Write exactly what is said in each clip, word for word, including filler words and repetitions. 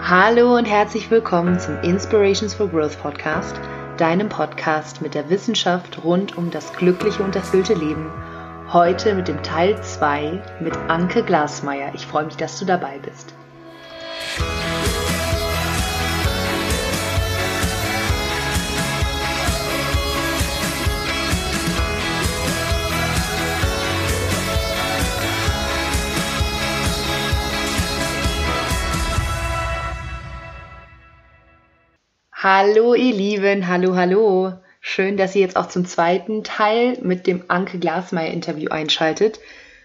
Hallo und herzlich willkommen zum Inspirations for Growth Podcast, deinem Podcast mit der Wissenschaft rund um das glückliche und erfüllte Leben. Heute mit dem Teil zwei mit Anke Glasmeier. Ich freue mich, dass du dabei bist. Hallo ihr Lieben, hallo, hallo. Schön, dass ihr jetzt auch zum zweiten Teil mit dem Anke Glasmeier Interview einschaltet.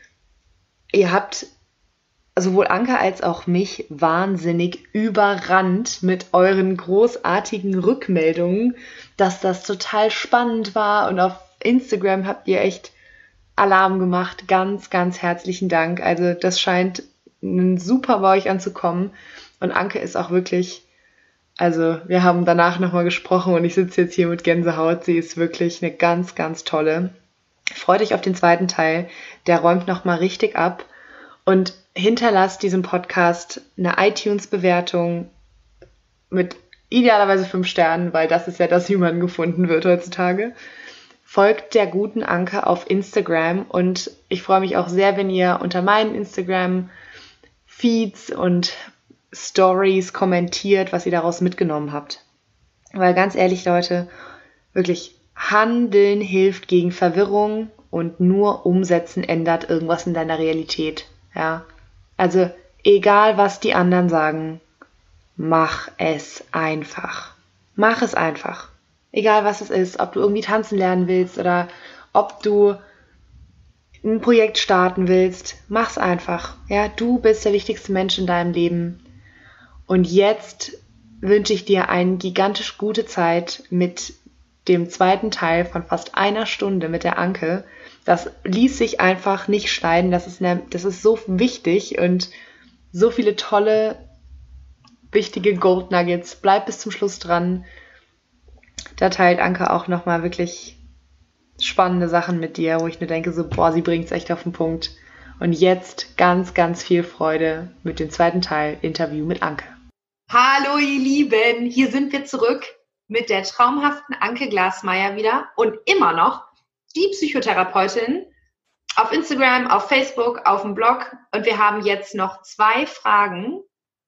Ihr habt sowohl Anke als auch mich wahnsinnig überrannt mit euren großartigen Rückmeldungen, dass das total spannend war, und auf Instagram habt ihr echt Alarm gemacht. Ganz, ganz herzlichen Dank. Also das scheint super bei euch anzukommen, und Anke ist auch wirklich... Also wir haben danach nochmal gesprochen und ich sitze jetzt hier mit Gänsehaut. Sie ist wirklich eine ganz, ganz tolle. Freut euch auf den zweiten Teil. Der räumt nochmal richtig ab. Und hinterlasst diesem Podcast eine iTunes-Bewertung mit idealerweise fünf Sternen, weil das ist ja das, wie man gefunden wird heutzutage. Folgt der guten Anke auf Instagram, und ich freue mich auch sehr, wenn ihr unter meinen Instagram-Feeds und Stories kommentiert, was ihr daraus mitgenommen habt. Weil ganz ehrlich, Leute, wirklich Handeln hilft gegen Verwirrung, und nur Umsetzen ändert irgendwas in deiner Realität. Ja, also egal, was die anderen sagen, mach es einfach. Mach es einfach. Egal, was es ist, ob du irgendwie tanzen lernen willst oder ob du ein Projekt starten willst, mach's einfach. Ja, du bist der wichtigste Mensch in deinem Leben. Und jetzt wünsche ich dir eine gigantisch gute Zeit mit dem zweiten Teil von fast einer Stunde mit der Anke. Das ließ sich einfach nicht schneiden. Das ist, eine, das ist so wichtig und so viele tolle, wichtige Gold Nuggets. Bleib bis zum Schluss dran. Da teilt Anke auch nochmal wirklich spannende Sachen mit dir, wo ich nur denke, so, boah, sie bringt es echt auf den Punkt. Und jetzt ganz, ganz viel Freude mit dem zweiten Teil Interview mit Anke. Hallo ihr Lieben, hier sind wir zurück mit der traumhaften Anke Glasmeier wieder und immer noch die Psychotherapeutin auf Instagram, auf Facebook, auf dem Blog, und wir haben jetzt noch zwei Fragen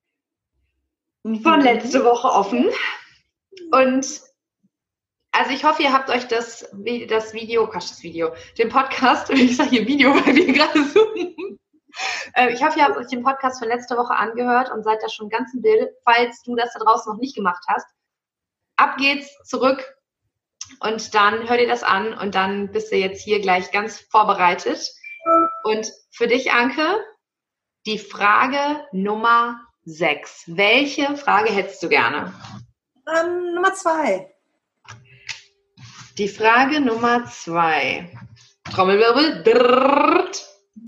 von letzte Woche offen. Und also ich hoffe, ihr habt euch das, das Video, Quatsch, das Video, den Podcast, ich sage hier Video, weil wir gerade suchen. Ich hoffe, ihr habt euch den Podcast von letzter Woche angehört und seid da schon ganz im Bild. Falls du das da draußen noch nicht gemacht hast, ab geht's, zurück, und dann hör dir das an, und dann bist du jetzt hier gleich ganz vorbereitet. Und für dich, Anke, die Frage Nummer sechs. Welche Frage hättest du gerne? Ähm, Nummer zwei. Die Frage Nummer zwei. Trommelwirbel. Drrrt.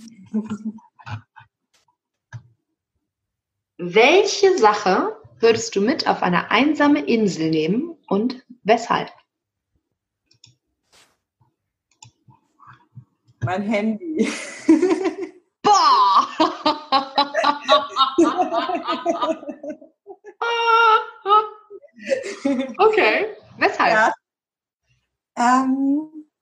Welche Sache würdest du mit auf eine einsame Insel nehmen und weshalb? Mein Handy. Boah! Okay, weshalb? Ja. Ähm,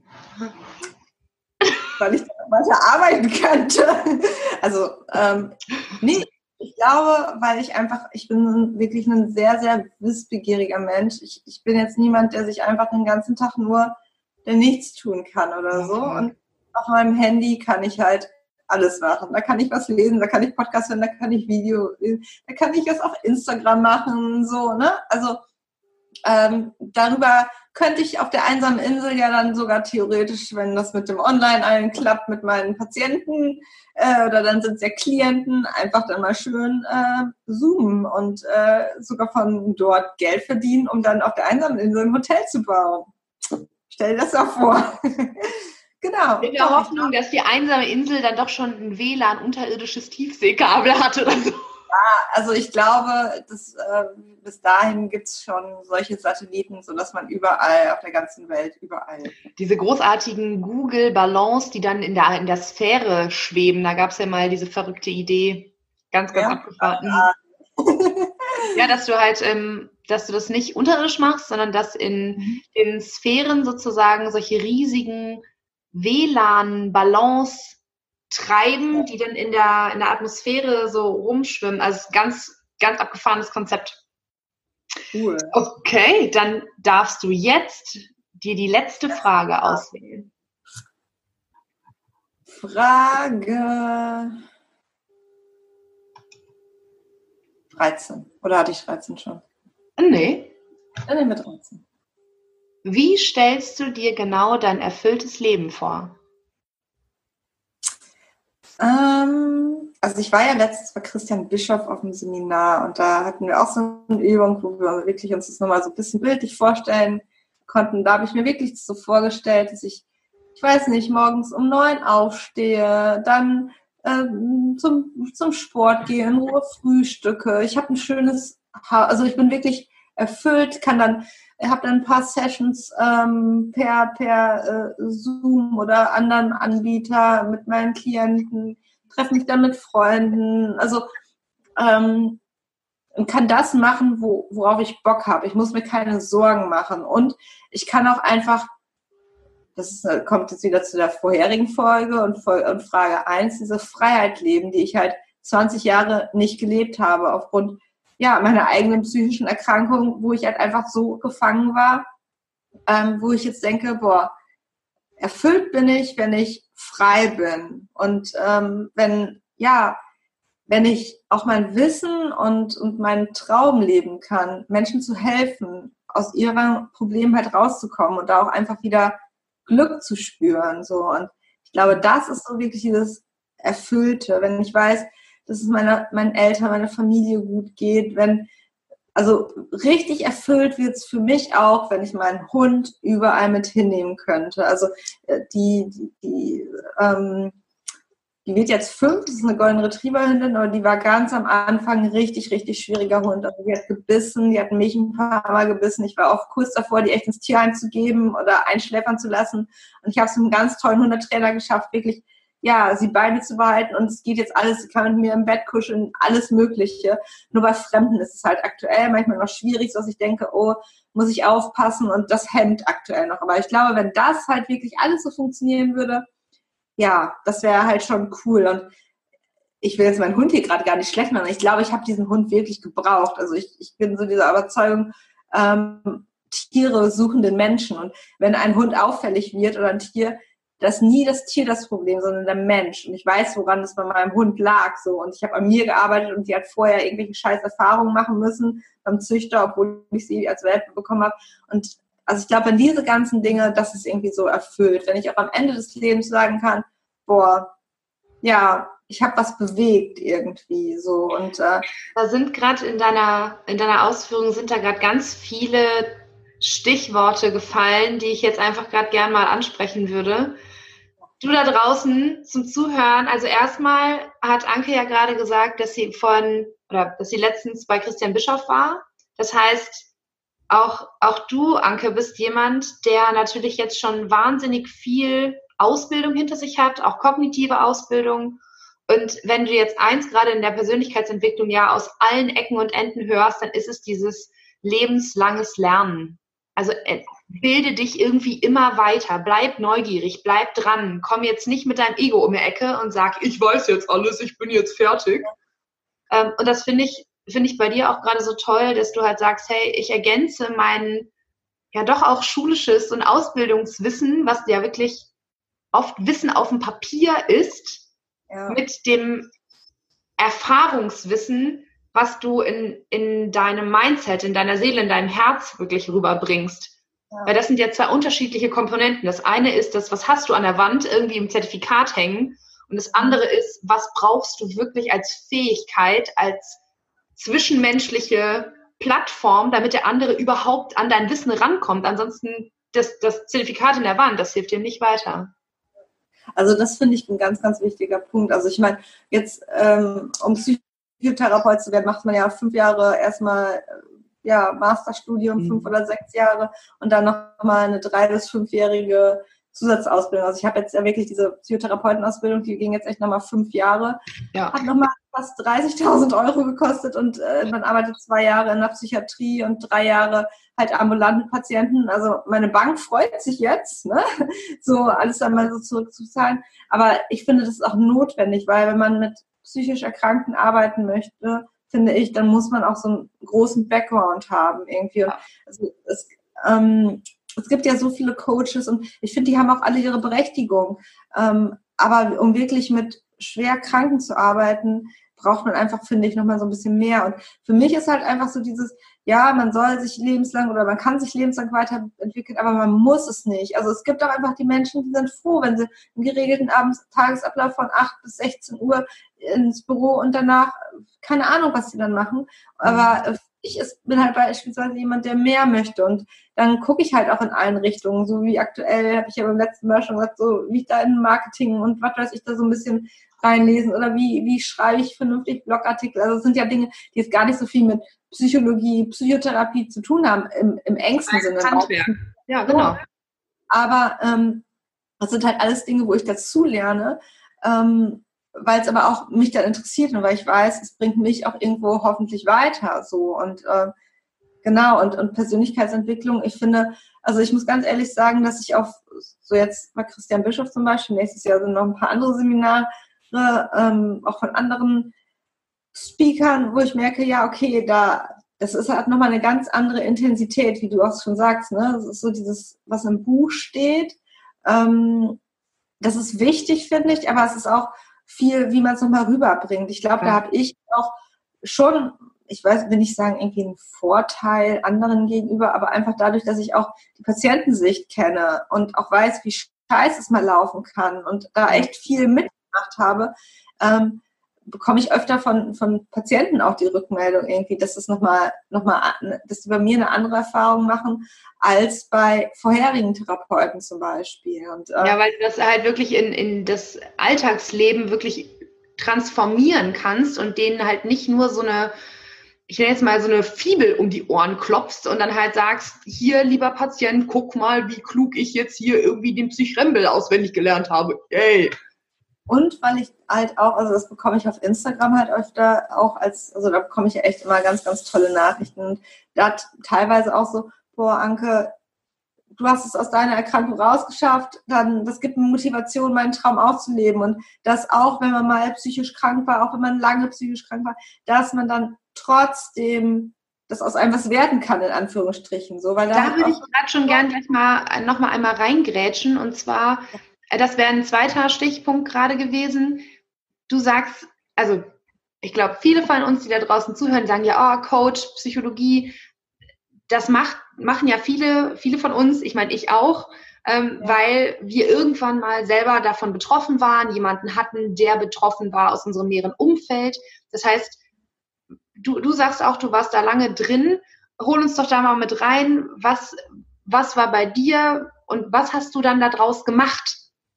weil ich weiter arbeiten könnte. Also, ähm, nee, ich glaube, weil ich einfach, ich bin wirklich ein sehr, sehr wissbegieriger Mensch. Ich, ich bin jetzt niemand, der sich einfach den ganzen Tag nur der nichts tun kann oder so. Okay. Und auf meinem Handy kann ich halt alles machen. Da kann ich was lesen, da kann ich Podcast hören, da kann ich Video lesen, da kann ich was auf Instagram machen, so, ne? Also, ähm, darüber könnte ich auf der einsamen Insel ja dann sogar theoretisch, wenn das mit dem Online allen klappt, mit meinen Patienten äh, oder dann sind es ja Klienten, einfach dann mal schön äh, zoomen und äh, sogar von dort Geld verdienen, um dann auf der einsamen Insel ein Hotel zu bauen. Stell dir das auch vor. Genau. In der Hoffnung, dass die einsame Insel dann doch schon ein W L A N unterirdisches Tiefseekabel hat oder so. Ja, also ich glaube, dass, äh, bis dahin gibt es schon solche Satelliten, sodass man überall auf der ganzen Welt, überall. Diese großartigen Google-Ballons, die dann in der, in der Sphäre schweben, da gab es ja mal diese verrückte Idee, ganz, ganz Ja, abgefahren. ja. Ja, dass du halt, ähm, dass du das nicht unterirdisch machst, sondern dass in mhm. den Sphären sozusagen solche riesigen W L A N-Ballons treiben, die dann in der, in der Atmosphäre so rumschwimmen. Also ganz, ganz abgefahrenes Konzept. Cool. Okay, dann darfst du jetzt dir die letzte Frage auswählen. Frage dreizehn. Oder hatte ich dreizehn schon? Nee. Dann nehmen wir dreizehn. Wie stellst du dir genau dein erfülltes Leben vor? Ähm, also ich war ja letztens bei Christian Bischoff auf dem Seminar und da hatten wir auch so eine Übung, wo wir wirklich uns das nochmal so ein bisschen bildlich vorstellen konnten. Da habe ich mir wirklich so vorgestellt, dass ich, ich weiß nicht, morgens um neun aufstehe, dann ähm, zum, zum Sport gehe, in Ruhe frühstücke. Ich habe ein schönes Haus, also ich bin wirklich erfüllt, kann dann, habe dann ein paar Sessions ähm, per, per äh, Zoom oder anderen Anbieter mit meinen Klienten, treffe mich dann mit Freunden, also ähm, und kann das machen, wo, worauf ich Bock habe. Ich muss mir keine Sorgen machen und ich kann auch einfach, das ist, kommt jetzt wieder zu der vorherigen Folge und, und Frage eins, diese Freiheit leben, die ich halt zwanzig Jahre nicht gelebt habe, aufgrund ja, meiner eigenen psychischen Erkrankung, wo ich halt einfach so gefangen war, ähm, wo ich jetzt denke, boah, erfüllt bin ich, wenn ich frei bin und ähm, wenn, ja, wenn ich auch mein Wissen und, und meinen Traum leben kann, Menschen zu helfen, aus ihrem Problem halt rauszukommen und da auch einfach wieder Glück zu spüren, so. Und ich glaube, das ist so wirklich dieses Erfüllte, wenn ich weiß, dass es meiner, meinen Eltern, meiner Familie gut geht, wenn, also richtig erfüllt wird es für mich auch, wenn ich meinen Hund überall mit hinnehmen könnte. Also die, die, die, ähm, die wird jetzt fünf, das ist eine Golden Retriever-Hündin, aber die war ganz am Anfang ein richtig, richtig schwieriger Hund. Also die hat gebissen, die hat mich ein paar Mal gebissen. Ich war auch kurz davor, die echt ins Tierheim zu geben oder einschläfern zu lassen. Und ich habe es mit einem ganz tollen Hundetrainer geschafft, wirklich ja, sie bei mir zu behalten und es geht jetzt alles, sie kann mit mir im Bett kuscheln, alles Mögliche. Nur bei Fremden ist es halt aktuell manchmal noch schwierig, so dass ich denke, oh, muss ich aufpassen und das hemmt aktuell noch. Aber ich glaube, wenn das halt wirklich alles so funktionieren würde, ja, das wäre halt schon cool. Und ich will jetzt meinen Hund hier gerade gar nicht schlecht machen. Ich glaube, ich habe diesen Hund wirklich gebraucht. Also ich, ich bin so dieser Überzeugung, ähm, Tiere suchen den Menschen. Und wenn ein Hund auffällig wird oder ein Tier, das ist nie das Tier das Problem, sondern der Mensch. Und ich weiß, woran es bei meinem Hund lag. So. Und ich habe an mir gearbeitet und die hat vorher irgendwelche scheiß Erfahrungen machen müssen beim Züchter, obwohl ich sie als Welpe bekommen habe. Und also ich glaube, wenn diese ganzen Dinge, das ist irgendwie so erfüllt. Wenn ich auch am Ende des Lebens sagen kann, boah, ja, ich habe was bewegt irgendwie so. Und äh, da sind gerade in deiner, in deiner Ausführung sind da gerade ganz viele Stichworte gefallen, die ich jetzt einfach gerade gern mal ansprechen würde. Du da draußen zum Zuhören, also erstmal hat Anke ja gerade gesagt, dass sie von, oder dass sie letztens bei Christian Bischoff war. Das heißt, auch, auch du, Anke, bist jemand, der natürlich jetzt schon wahnsinnig viel Ausbildung hinter sich hat, auch kognitive Ausbildung. Und wenn du jetzt eins gerade in der Persönlichkeitsentwicklung ja aus allen Ecken und Enden hörst, dann ist es dieses lebenslanges Lernen. Also bilde dich irgendwie immer weiter, bleib neugierig, bleib dran, komm jetzt nicht mit deinem Ego um die Ecke und sag, ich weiß jetzt alles, ich bin jetzt fertig. Ähm, und das finde ich, finde ich bei dir auch gerade so toll, dass du halt sagst, hey, ich ergänze mein ja doch auch schulisches und Ausbildungswissen, was ja wirklich oft Wissen auf dem Papier ist, ja, mit dem Erfahrungswissen, was du in, in deinem Mindset, in deiner Seele, in deinem Herz wirklich rüberbringst. Ja. Weil das sind ja zwei unterschiedliche Komponenten. Das eine ist das, was hast du an der Wand irgendwie im Zertifikat hängen, und das andere ist, was brauchst du wirklich als Fähigkeit, als zwischenmenschliche Plattform, damit der andere überhaupt an dein Wissen rankommt. Ansonsten das, das Zertifikat in der Wand, das hilft dir nicht weiter. Also das finde ich ein ganz, ganz wichtiger Punkt. Also ich meine, jetzt ähm, um Psychotherapeut zu werden, macht man ja fünf Jahre erstmal ja, Masterstudium, mhm. fünf oder sechs Jahre und dann nochmal eine drei- bis fünfjährige Zusatzausbildung. Also ich habe jetzt ja wirklich diese Psychotherapeutenausbildung, die ging jetzt echt nochmal fünf Jahre, ja. Hat nochmal fast dreißigtausend Euro gekostet und äh, man arbeitet zwei Jahre in der Psychiatrie und drei Jahre halt ambulant mit Patienten. Also meine Bank freut sich jetzt, ne? So alles dann mal so zurückzuzahlen. Aber ich finde, das ist auch notwendig, weil wenn man mit psychisch Erkrankten arbeiten möchte, finde ich, dann muss man auch so einen großen Background haben irgendwie. Und also es, ähm, es gibt ja so viele Coaches und ich finde, die haben auch alle ihre Berechtigung. Ähm, aber um wirklich mit schwer Kranken zu arbeiten, braucht man einfach, finde ich, nochmal so ein bisschen mehr. Und für mich ist halt einfach so dieses, ja, man soll sich lebenslang oder man kann sich lebenslang weiterentwickeln, aber man muss es nicht. Also es gibt auch einfach die Menschen, die sind froh, wenn sie einen geregelten Abends Tagesablauf von acht bis sechzehn Uhr ins Büro und danach, keine Ahnung, was sie dann machen. Aber ich bin halt beispielsweise jemand, der mehr möchte und dann gucke ich halt auch in allen Richtungen, so wie aktuell, habe ich ja beim letzten Mal schon gesagt, so wie ich da in Marketing und was weiß ich da so ein bisschen reinlesen oder wie, wie schreibe ich vernünftig Blogartikel. Also es sind ja Dinge, die jetzt gar nicht so viel mit Psychologie, Psychotherapie zu tun haben, im, im engsten Sinne. Handwerk. Ja, genau. Aber ähm, das sind halt alles Dinge, wo ich dazu lerne, ähm, weil es aber auch mich dann interessiert und weil ich weiß, es bringt mich auch irgendwo hoffentlich weiter. So und äh, genau, und, und Persönlichkeitsentwicklung, ich finde, also ich muss ganz ehrlich sagen, dass ich auf, so jetzt bei Christian Bischof zum Beispiel, nächstes Jahr sind noch ein paar andere Seminare, ähm, auch von anderen Speakern, wo ich merke, ja, okay, da, das ist halt nochmal eine ganz andere Intensität, wie du auch schon sagst, ne? Das ist so dieses, was im Buch steht. Ähm, das ist wichtig, finde ich, aber es ist auch viel, wie man es nochmal rüberbringt. Ich glaube, ja. Da habe ich auch schon, ich weiß, will nicht sagen, irgendwie einen Vorteil anderen gegenüber, aber einfach dadurch, dass ich auch die Patientensicht kenne und auch weiß, wie scheiße es mal laufen kann und da echt viel mitgemacht habe, ähm, bekomme ich öfter von, von Patienten auch die Rückmeldung irgendwie, dass das nochmal, noch mal, dass die bei mir eine andere Erfahrung machen als bei vorherigen Therapeuten zum Beispiel. Und, äh, ja, weil du das halt wirklich in, in das Alltagsleben wirklich transformieren kannst und denen halt nicht nur so eine, ich nenne jetzt mal so eine Fibel um die Ohren klopfst und dann halt sagst, hier, lieber Patient, guck mal, wie klug ich jetzt hier irgendwie den Psychrembel auswendig gelernt habe. Yay! Und weil ich halt auch, also das bekomme ich auf Instagram halt öfter auch als, also da bekomme ich ja echt immer ganz, ganz tolle Nachrichten. Und da hat teilweise auch so, boah, Anke, du hast es aus deiner Erkrankung rausgeschafft, dann, das gibt mir Motivation, meinen Traum auszuleben. Und das auch, wenn man mal psychisch krank war, auch wenn man lange psychisch krank war, dass man dann trotzdem das aus einem was werden kann, in Anführungsstrichen. So, weil da, da würde ich gerade schon gern gleich mal noch mal einmal reingrätschen und zwar, das wäre ein zweiter Stichpunkt gerade gewesen. Du sagst, also ich glaube, viele von uns, die da draußen zuhören, sagen ja, oh, Coach, Psychologie, das macht, machen ja viele, viele von uns, ich meine ich auch, ähm, ja. weil wir irgendwann mal selber davon betroffen waren, jemanden hatten, der betroffen war aus unserem näheren Umfeld. Das heißt, du, du sagst auch, du warst da lange drin. Hol uns doch da mal mit rein. Was, was war bei dir und was hast du dann da draus gemacht?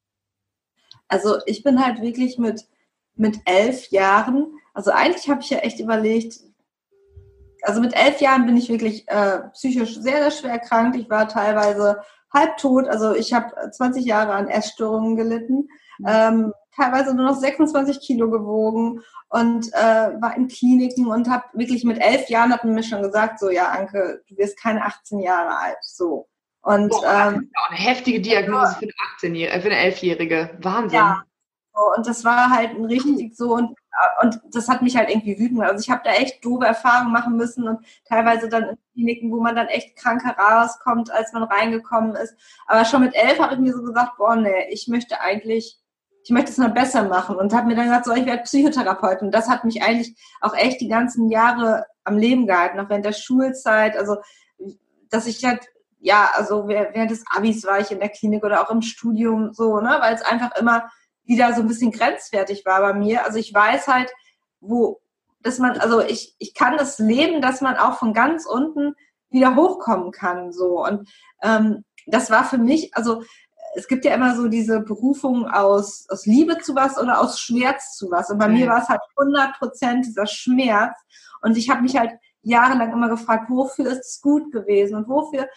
Also ich bin halt wirklich mit, mit elf Jahren, also eigentlich habe ich ja echt überlegt, also mit elf Jahren bin ich wirklich äh, psychisch sehr, sehr schwer erkrankt. Ich war teilweise halbtot, also ich habe zwanzig Jahre an Essstörungen gelitten, ähm, teilweise nur noch sechsundzwanzig Kilo gewogen und äh, war in Kliniken und habe wirklich mit elf Jahren, hat man mir schon gesagt, so ja Anke, du wirst keine achtzehn Jahre alt, so. Und, Boah, das ähm, ist auch eine heftige Diagnose für eine achtzehnjährige, für eine elfjährige. Wahnsinn. Ja. Und das war halt ein richtig so und, und das hat mich halt irgendwie wütend gemacht. Also ich habe da echt doofe Erfahrungen machen müssen und teilweise dann in Kliniken, wo man dann echt krank herauskommt, als man reingekommen ist. Aber schon mit elf habe ich mir so gesagt, boah, nee, ich möchte eigentlich, ich möchte es noch besser machen und habe mir dann gesagt, so, ich werde Psychotherapeutin. Und das hat mich eigentlich auch echt die ganzen Jahre am Leben gehalten, auch während der Schulzeit. Also, dass ich halt ja, also während des Abis war ich in der Klinik oder auch im Studium so, ne, weil es einfach immer wieder so ein bisschen grenzwertig war bei mir. Also ich weiß halt, wo, dass man, also ich, ich kann das leben, dass man auch von ganz unten wieder hochkommen kann, so. Und ähm, das war für mich, also es gibt ja immer so diese Berufung aus, aus Liebe zu was oder aus Schmerz zu was. Und bei mhm. mir war es halt hundert Prozent dieser Schmerz. Und ich habe mich halt jahrelang immer gefragt, wofür ist es gut gewesen und wofür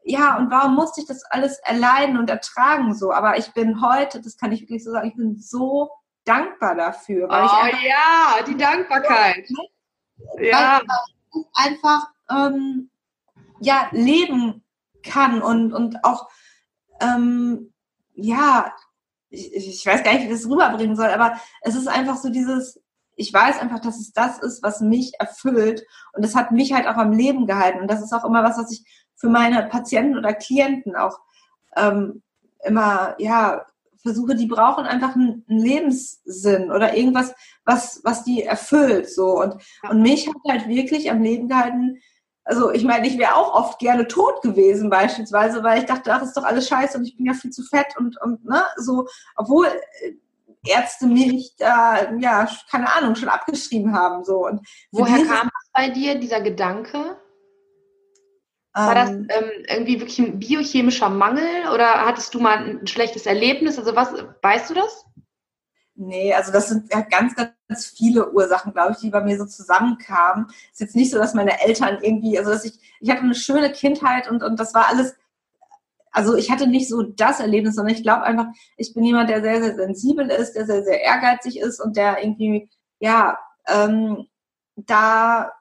ja, und warum musste ich das alles erleiden und ertragen so? Aber ich bin heute, das kann ich wirklich so sagen, ich bin so dankbar dafür. Weil oh ich einfach, ja, die Dankbarkeit. Ja. Weil ich einfach ähm, ja, leben kann und, und auch, ähm, ja, ich, ich weiß gar nicht, wie ich das rüberbringen soll, aber es ist einfach so dieses, ich weiß einfach, dass es das ist, was mich erfüllt und das hat mich halt auch am Leben gehalten und das ist auch immer was, was ich für meine Patienten oder Klienten auch ähm, immer, ja, versuche, die brauchen einfach einen, einen Lebenssinn oder irgendwas, was, was die erfüllt, so und, und mich hat halt wirklich am Leben gehalten. Also ich meine, ich wäre auch oft gerne tot gewesen beispielsweise, weil ich dachte, ach, ist doch alles scheiße und ich bin ja viel zu fett und, und ne, so, obwohl Ärzte mich da, ja, keine Ahnung, schon abgeschrieben haben. So. Und woher kam das bei dir, dieser Gedanke? War das ähm, ähm, irgendwie wirklich ein biochemischer Mangel oder hattest du mal ein schlechtes Erlebnis? Also was, weißt du das? Nee, also das sind ja ganz, ganz viele Ursachen, glaube ich, die bei mir so zusammenkamen. Es ist jetzt nicht so, dass meine Eltern irgendwie, also dass ich, ich hatte eine schöne Kindheit und, und das war alles, also ich hatte nicht so das Erlebnis, sondern ich glaube einfach, ich bin jemand, der sehr, sehr sensibel ist, der sehr, sehr ehrgeizig ist und der irgendwie, ja, ähm, da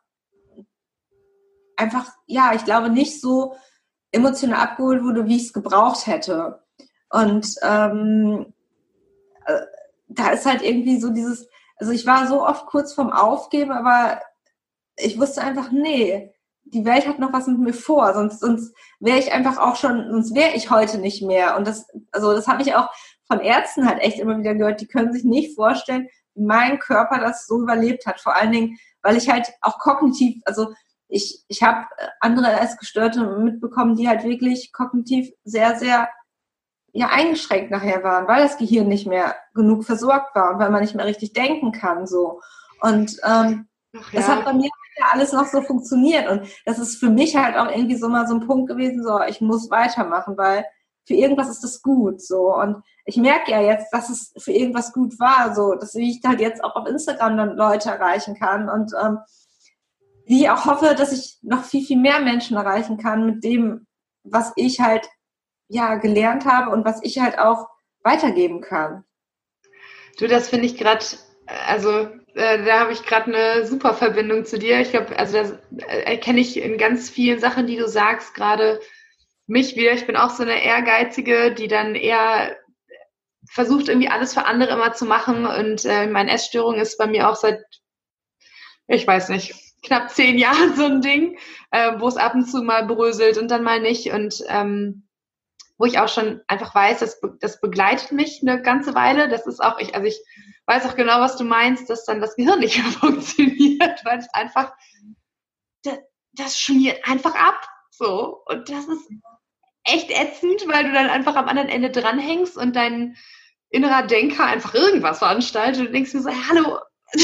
einfach, ja, ich glaube, nicht so emotional abgeholt wurde, wie ich es gebraucht hätte. Und ähm, äh, da ist halt irgendwie so dieses, also ich war so oft kurz vorm Aufgeben, aber ich wusste einfach, nee, die Welt hat noch was mit mir vor, sonst, sonst wäre ich einfach auch schon, sonst wäre ich heute nicht mehr. Und das, also das habe ich auch von Ärzten halt echt immer wieder gehört, die können sich nicht vorstellen, wie mein Körper das so überlebt hat. Vor allen Dingen, weil ich halt auch kognitiv, also ich, ich habe andere Essgestörte mitbekommen, die halt wirklich kognitiv sehr, sehr ja eingeschränkt nachher waren, weil das Gehirn nicht mehr genug versorgt war und weil man nicht mehr richtig denken kann. So. Und ähm, Ach, ja. Das hat bei mir ja alles noch so funktioniert. Und das ist für mich halt auch irgendwie so mal so ein Punkt gewesen, so ich muss weitermachen, weil für irgendwas ist das gut. So. Und ich merke ja jetzt, dass es für irgendwas gut war, so dass ich halt jetzt auch auf Instagram dann Leute erreichen kann und ähm, wie ich auch hoffe, dass ich noch viel, viel mehr Menschen erreichen kann mit dem, was ich halt ja gelernt habe und was ich halt auch weitergeben kann. Du, das finde ich gerade, also äh, da habe ich gerade eine super Verbindung zu dir. Ich glaube, also das äh, erkenne ich in ganz vielen Sachen, die du sagst, gerade mich wieder. Ich bin auch so eine Ehrgeizige, die dann eher versucht, irgendwie alles für andere immer zu machen. Und äh, meine Essstörung ist bei mir auch seit, ich weiß nicht, knapp zehn Jahren so ein Ding, äh, wo es ab und zu mal bröselt und dann mal nicht. Und ähm, wo ich auch schon einfach weiß, das, das begleitet mich eine ganze Weile. Das ist auch, ich, also ich weiß auch genau, was du meinst, dass dann das Gehirn nicht mehr funktioniert, weil es einfach, das, das schmiert einfach ab. So. Und das ist echt ätzend, weil du dann einfach am anderen Ende dranhängst und dein innerer Denker einfach irgendwas veranstaltet und denkst dir so, hallo.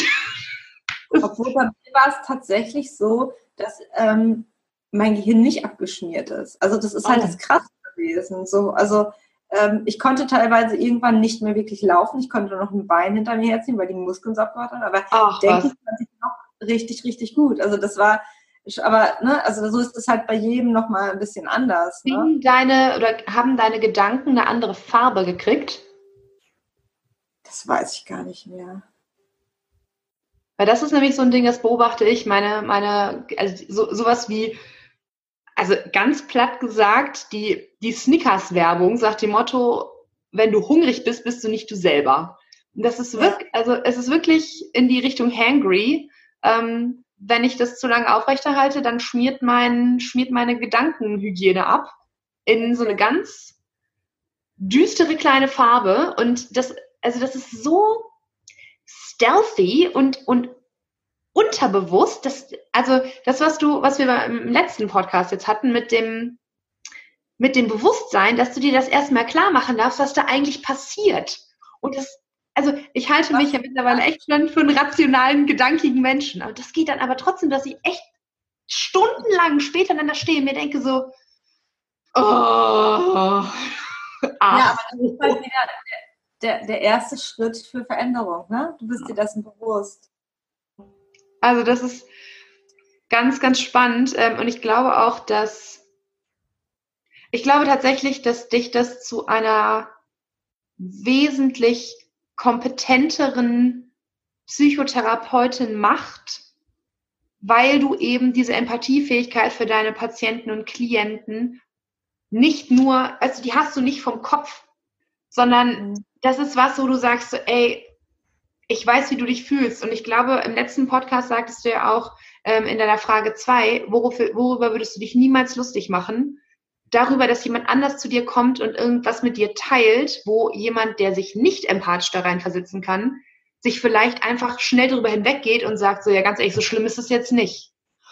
Obwohl bei mir war es tatsächlich so, dass ähm, mein Gehirn nicht abgeschmiert ist. Also das ist halt oh. das Krasse gewesen. So, also ähm, ich konnte teilweise irgendwann nicht mehr wirklich laufen. Ich konnte noch ein Bein hinter mir herziehen, weil die Muskeln so abgebaut haben. Aber Ach, denke ich, fand ich noch richtig, richtig gut. Also das war, aber ne, also so ist es halt bei jedem nochmal ein bisschen anders. Ne? Deine, oder haben deine Gedanken eine andere Farbe gekriegt? Das weiß ich gar nicht mehr. Weil das ist nämlich so ein Ding, das beobachte ich, meine, meine, also so, sowas wie, also ganz platt gesagt, die, die Snickers-Werbung sagt dem Motto, wenn du hungrig bist, bist du nicht du selber. Und das ist wirklich, also es ist wirklich in die Richtung hangry. Ähm, wenn ich das zu lange aufrechterhalte, dann schmiert mein, schmiert meine Gedankenhygiene ab in so eine ganz düstere kleine Farbe. Und das, also das ist so stealthy und, und unterbewusst, das, also das, was du, was wir im letzten Podcast jetzt hatten mit dem, mit dem Bewusstsein, dass du dir das erstmal klar machen darfst, was da eigentlich passiert. Und das, also ich halte mich ja mittlerweile echt schon für einen rationalen, gedankigen Menschen. Aber das geht dann aber trotzdem, dass ich echt stundenlang später dann da stehe und mir denke so, oh, ja, aber das ist halt wieder der, der erste Schritt für Veränderung, ne? Du bist dir dessen bewusst. Also das ist ganz, ganz spannend. Und ich glaube auch, dass Ich glaube tatsächlich, dass dich das zu einer wesentlich kompetenteren Psychotherapeutin macht, weil du eben diese Empathiefähigkeit für deine Patienten und Klienten nicht nur, also die hast du nicht vom Kopf, sondern mhm. das ist was, wo du sagst, so, ey, ich weiß, wie du dich fühlst. Und ich glaube, im letzten Podcast sagtest du ja auch ähm, in deiner Frage zwei, worüber, worüber würdest du dich niemals lustig machen? Darüber, dass jemand anders zu dir kommt und irgendwas mit dir teilt, wo jemand, der sich nicht empathisch da reinversetzen kann, sich vielleicht einfach schnell darüber hinweggeht und sagt so, ja ganz ehrlich, so schlimm ist es jetzt nicht.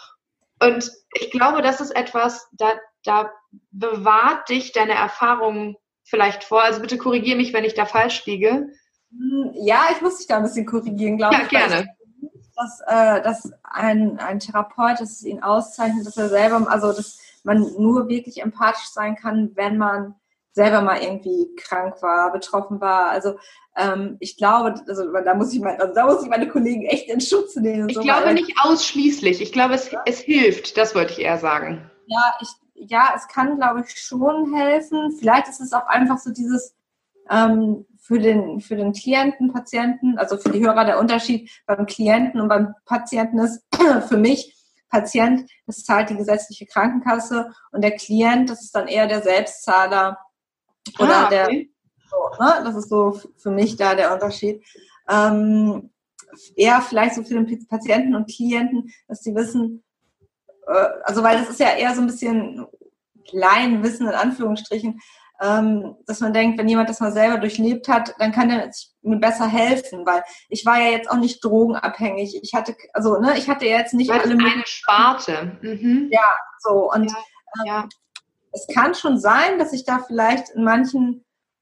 Und ich glaube, das ist etwas, da, da bewahrt dich deine Erfahrung vielleicht vor. Also bitte korrigiere mich, wenn ich da falsch liege. Ja, ich muss dich da ein bisschen korrigieren, glaube ja, ich. Ja, gerne. Dass, äh, dass ein, ein Therapeut, dass es ihn auszeichnet, dass er selber, also dass man nur wirklich empathisch sein kann, wenn man selber mal irgendwie krank war, betroffen war. Also ähm, ich glaube, also da muss ich mein, also da muss ich meine Kollegen echt in Schutz nehmen. Ich so, glaube nicht ausschließlich. Ich glaube, es, es hilft. Das wollte ich eher sagen. Ja, ich, ja, es kann, glaube ich, schon helfen. Vielleicht ist es auch einfach so dieses ähm, für den für den Klienten, Patienten, also für die Hörer der Unterschied beim Klienten und beim Patienten ist für mich Patient, das zahlt die gesetzliche Krankenkasse und der Klient, das ist dann eher der Selbstzahler oder ah, okay. der, so, ne? Das ist so für mich da der Unterschied. Ähm, eher vielleicht so für den Patienten und Klienten, dass sie wissen, äh, also weil das ist ja eher so ein bisschen Laienwissen in Anführungsstrichen, ähm, dass man denkt, wenn jemand das mal selber durchlebt hat, dann kann er mir besser helfen, weil ich war ja jetzt auch nicht drogenabhängig. Ich hatte, also ne, ich hatte ja jetzt nicht weil alle eine Sparte. Mhm. Ja, so und ja, ja. Ähm, es kann schon sein, dass ich da vielleicht in manchen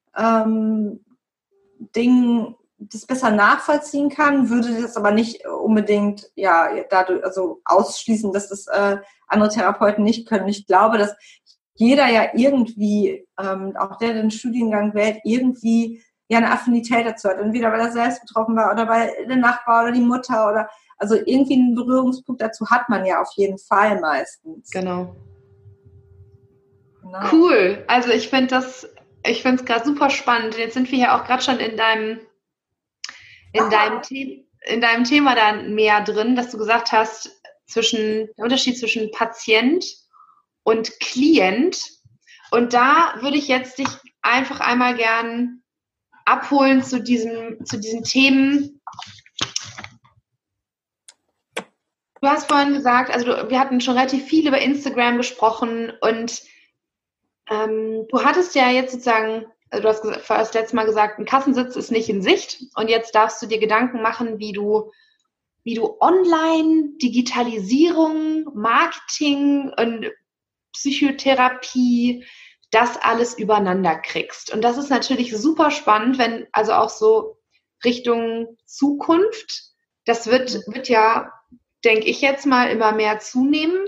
ähm, Dingen das besser nachvollziehen kann, würde das aber nicht unbedingt ja dadurch also ausschließen, dass das äh, andere Therapeuten nicht können. Ich glaube, dass jeder ja irgendwie, ähm, auch der den Studiengang wählt, irgendwie ja eine Affinität dazu hat. Entweder weil er selbst betroffen war oder weil der Nachbar oder die Mutter oder also irgendwie einen Berührungspunkt dazu hat man ja auf jeden Fall meistens. Genau. genau. Cool. Also ich finde das, ich finde es gerade super spannend. Jetzt sind wir ja auch gerade schon in deinem, in deinem The- in deinem Thema da mehr drin, dass du gesagt hast, zwischen der Unterschied zwischen Patient und Klient. Und da würde ich jetzt dich einfach einmal gern abholen zu diesem, zu diesen Themen. Du hast vorhin gesagt, also du, wir hatten schon relativ viel über Instagram gesprochen und ähm, du hattest ja jetzt sozusagen, also du hast gesagt, das letzte Mal gesagt, ein Kassensitz ist nicht in Sicht und jetzt darfst du dir Gedanken machen, wie du wie du online, Digitalisierung, Marketing und Psychotherapie, das alles übereinander kriegst. Und das ist natürlich super spannend, wenn also auch so Richtung Zukunft, das wird, wird ja, denke ich jetzt mal, immer mehr zunehmen.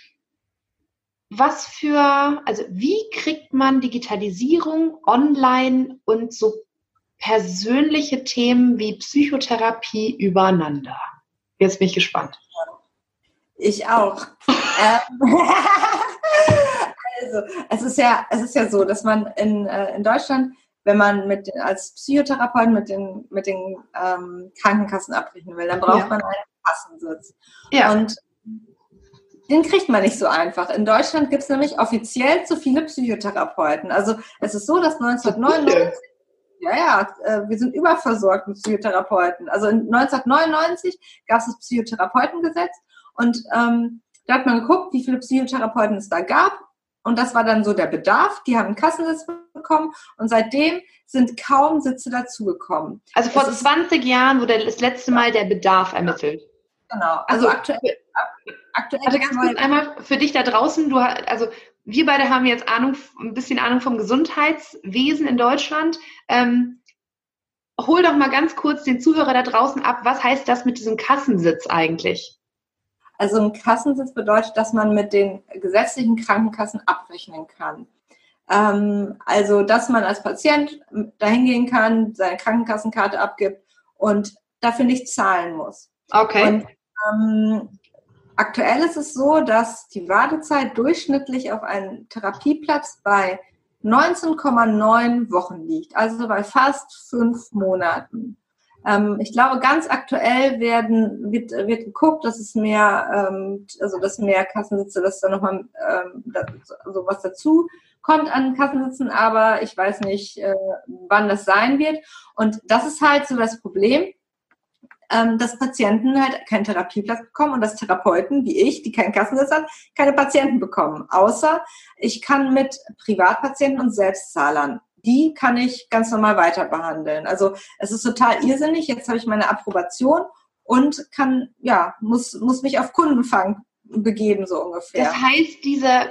Was für, also wie kriegt man Digitalisierung online und so persönliche Themen wie Psychotherapie übereinander? Jetzt bin ich gespannt. Ich auch. Also, es ist ja, es ist ja so, dass man in, äh, in Deutschland, wenn man mit als Psychotherapeut mit den, mit den ähm, Krankenkassen abrechnen will, dann braucht ja. man einen Kassensitz. Ja. Und den kriegt man nicht so einfach. In Deutschland gibt es nämlich offiziell zu viele Psychotherapeuten. Also es ist so, dass neunzehnhundertneunundneunzig, ja, ja, äh, wir sind überversorgt mit Psychotherapeuten. Also in neunzehnhundertneunundneunzig gab es das Psychotherapeutengesetz und ähm, da hat man geguckt, wie viele Psychotherapeuten es da gab. Und das war dann so der Bedarf. Die haben einen Kassensitz bekommen und seitdem sind kaum Sitze dazugekommen. Also vor es zwanzig Jahren wurde das letzte Mal der Bedarf ermittelt. Genau. Also, also aktuell. aktuell also ganz kurz einmal für dich da draußen. Du, also wir beide haben jetzt Ahnung, ein bisschen Ahnung vom Gesundheitswesen in Deutschland. Ähm, hol doch mal ganz kurz den Zuhörer da draußen ab. Was heißt das mit diesem Kassensitz eigentlich? Also ein Kassensitz bedeutet, dass man mit den gesetzlichen Krankenkassen abrechnen kann. Ähm, also, dass man als Patient dahin gehen kann, seine Krankenkassenkarte abgibt und dafür nicht zahlen muss. Okay. Und ähm, aktuell ist es so, dass die Wartezeit durchschnittlich auf einen Therapieplatz bei neunzehn Komma neun Wochen liegt, also bei fast fünf Monaten. Ähm, ich glaube, ganz aktuell werden, wird, wird geguckt, dass es mehr, ähm, also dass mehr Kassensitze, dass da nochmal ähm, so was dazu kommt an Kassensitzen, aber ich weiß nicht, äh, wann das sein wird. Und das ist halt so das Problem, ähm, dass Patienten halt keinen Therapieplatz bekommen und dass Therapeuten wie ich, die keinen Kassensitz haben, keine Patienten bekommen. Außer ich kann mit Privatpatienten und Selbstzahlern, die kann ich ganz normal weiter behandeln. Also es ist total irrsinnig. Jetzt habe ich meine Approbation und kann, ja, muss, muss mich auf Kundenfang begeben, so ungefähr. Das heißt, dieser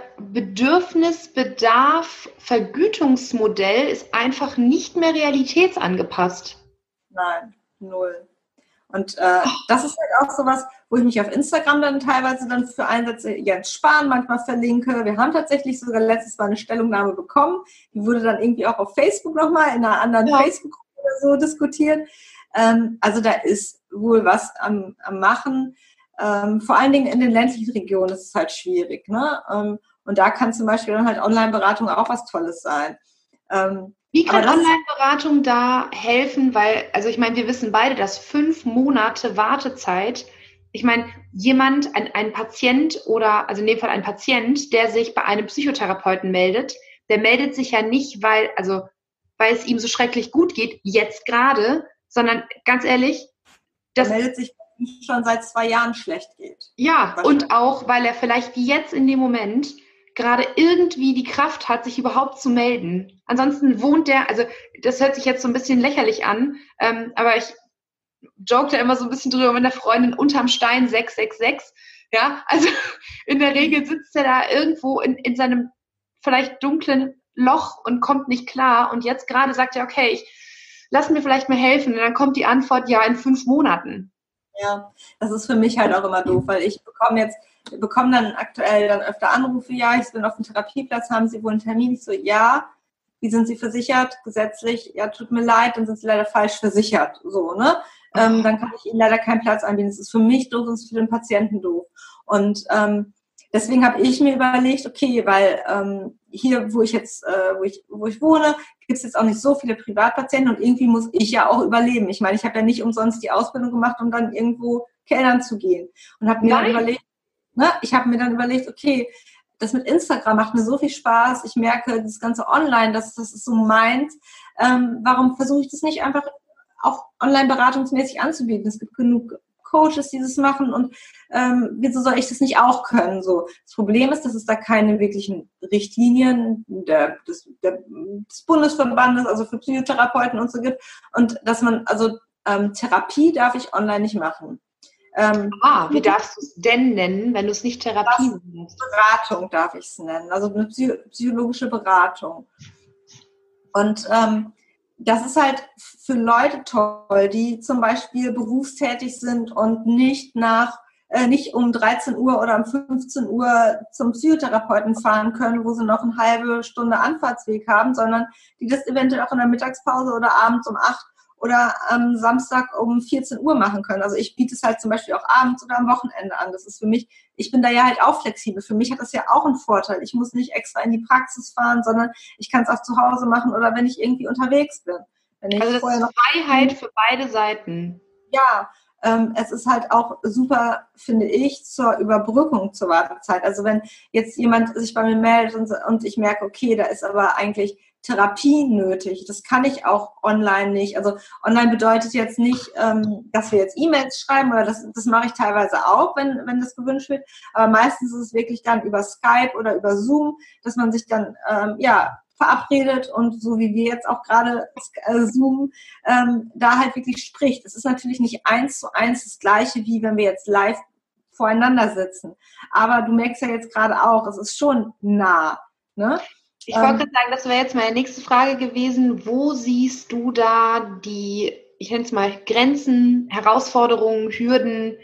Bedürfnisbedarf-Vergütungsmodell ist einfach nicht mehr realitätsangepasst. Nein, null. Und äh, das ist halt auch sowas, wo ich mich auf Instagram dann teilweise dann für einsetze, Jens Spahn manchmal verlinke. Wir haben tatsächlich sogar letztes Mal eine Stellungnahme bekommen. Die wurde dann irgendwie auch auf Facebook nochmal in einer anderen ja. Facebook-Gruppe oder so diskutiert. Ähm, also da ist wohl was am, am Machen. Ähm, vor allen Dingen in den ländlichen Regionen ist es halt schwierig. Ne? Ähm, und da kann zum Beispiel dann halt Online-Beratung auch was Tolles sein. Ähm, Wie kann Online-Beratung da helfen? Weil, also ich meine, wir wissen beide, dass fünf Monate Wartezeit, ich meine, jemand, ein, ein Patient oder, also in dem Fall ein Patient, der sich bei einem Psychotherapeuten meldet, der meldet sich ja nicht, weil, also, weil es ihm so schrecklich gut geht, jetzt gerade, sondern ganz ehrlich, das der meldet sich schon seit zwei Jahren schlecht geht. Ja, und auch, weil er vielleicht jetzt in dem Moment gerade irgendwie die Kraft hat, sich überhaupt zu melden. Ansonsten wohnt der, also das hört sich jetzt so ein bisschen lächerlich an, ähm, aber ich joke da immer so ein bisschen drüber mit der Freundin unterm Stein sechs sechs sechs. Ja, also in der Regel sitzt er da irgendwo in, in seinem vielleicht dunklen Loch und kommt nicht klar. Und jetzt gerade sagt er, okay, ich lass mir vielleicht mal helfen. Und dann kommt die Antwort, ja, in fünf Monaten. Ja, das ist für mich halt auch immer doof, weil ich bekomme jetzt, wir bekommen dann aktuell dann öfter Anrufe, ja, ich bin auf dem Therapieplatz, haben Sie wohl einen Termin? Ich so, ja, wie sind Sie versichert? Gesetzlich, ja, tut mir leid, dann sind Sie leider falsch versichert, so, ne? Ähm, dann kann ich Ihnen leider keinen Platz anbieten. Das ist für mich doof und für den Patienten doof. Und ähm, deswegen habe ich mir überlegt, okay, weil ähm, hier, wo ich jetzt, äh, wo ich, wo ich wohne, gibt es jetzt auch nicht so viele Privatpatienten und irgendwie muss ich ja auch überleben. Ich meine, ich habe ja nicht umsonst die Ausbildung gemacht, um dann irgendwo kellnern zu gehen. Und habe mir Nein. dann überlegt, ne, ich habe mir dann überlegt, okay, das mit Instagram macht mir so viel Spaß. Ich merke, das ganze Online, das, das ist so meins. Ähm, warum versuche ich das nicht einfach auch online beratungsmäßig anzubieten? Es gibt genug Coaches, die das machen und ähm, wieso soll ich das nicht auch können? So, das Problem ist, dass es da keine wirklichen Richtlinien der, des, der, des Bundesverbandes, also für Psychotherapeuten und so gibt und dass man, also ähm, Therapie darf ich online nicht machen. Ähm, ah, wie darfst du es denn nennen, wenn du es nicht Therapie nennst? Beratung darf ich es nennen, also eine psy- psychologische Beratung. Und ähm, das ist halt für Leute toll, die zum Beispiel berufstätig sind und nicht nach äh, nicht um dreizehn Uhr oder um fünfzehn Uhr zum Psychotherapeuten fahren können, wo sie noch eine halbe Stunde Anfahrtsweg haben, sondern die das eventuell auch in der Mittagspause oder abends um acht oder am Samstag um vierzehn Uhr machen können. Also ich biete es halt zum Beispiel auch abends oder am Wochenende an. Das ist für mich, ich bin da ja halt auch flexibel. Für mich hat das ja auch einen Vorteil. Ich muss nicht extra in die Praxis fahren, sondern ich kann es auch zu Hause machen oder wenn ich irgendwie unterwegs bin. Wenn ich also das vorher ist noch Freiheit für beide Seiten. Ja, ähm, es ist halt auch super, finde ich, zur Überbrückung zur Wartezeit. Also wenn jetzt jemand sich bei mir meldet und, und ich merke, okay, da ist aber eigentlich Therapie nötig. Das kann ich auch online nicht. Also online bedeutet jetzt nicht, ähm, dass wir jetzt E-Mails schreiben oder das, das mache ich teilweise auch, wenn, wenn das gewünscht wird. Aber meistens ist es wirklich dann über Skype oder über Zoom, dass man sich dann, ähm, ja, verabredet und so wie wir jetzt auch gerade äh, Zoom, ähm, da halt wirklich spricht. Es ist natürlich nicht eins zu eins das Gleiche, wie wenn wir jetzt live voreinander sitzen. Aber du merkst ja jetzt gerade auch, es ist schon nah, ne? Ich wollte gerade sagen, das wäre jetzt meine nächste Frage gewesen. Wo siehst du da die, ich nenne es mal, Grenzen, Herausforderungen, Hürden?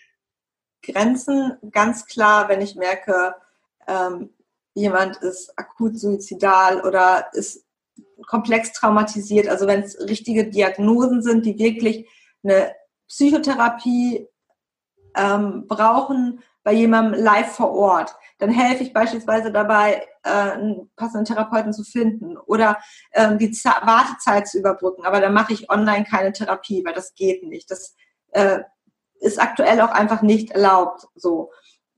Grenzen, ganz klar, wenn ich merke, ähm, jemand ist akut suizidal oder ist komplex traumatisiert. Also wenn es richtige Diagnosen sind, die wirklich eine Psychotherapie ähm, brauchen, bei jemandem live vor Ort. Dann helfe ich beispielsweise dabei, äh, einen passenden Therapeuten zu finden oder ähm, die Z- Wartezeit zu überbrücken. Aber dann mache ich online keine Therapie, weil das geht nicht. Das äh, ist aktuell auch einfach nicht erlaubt. So.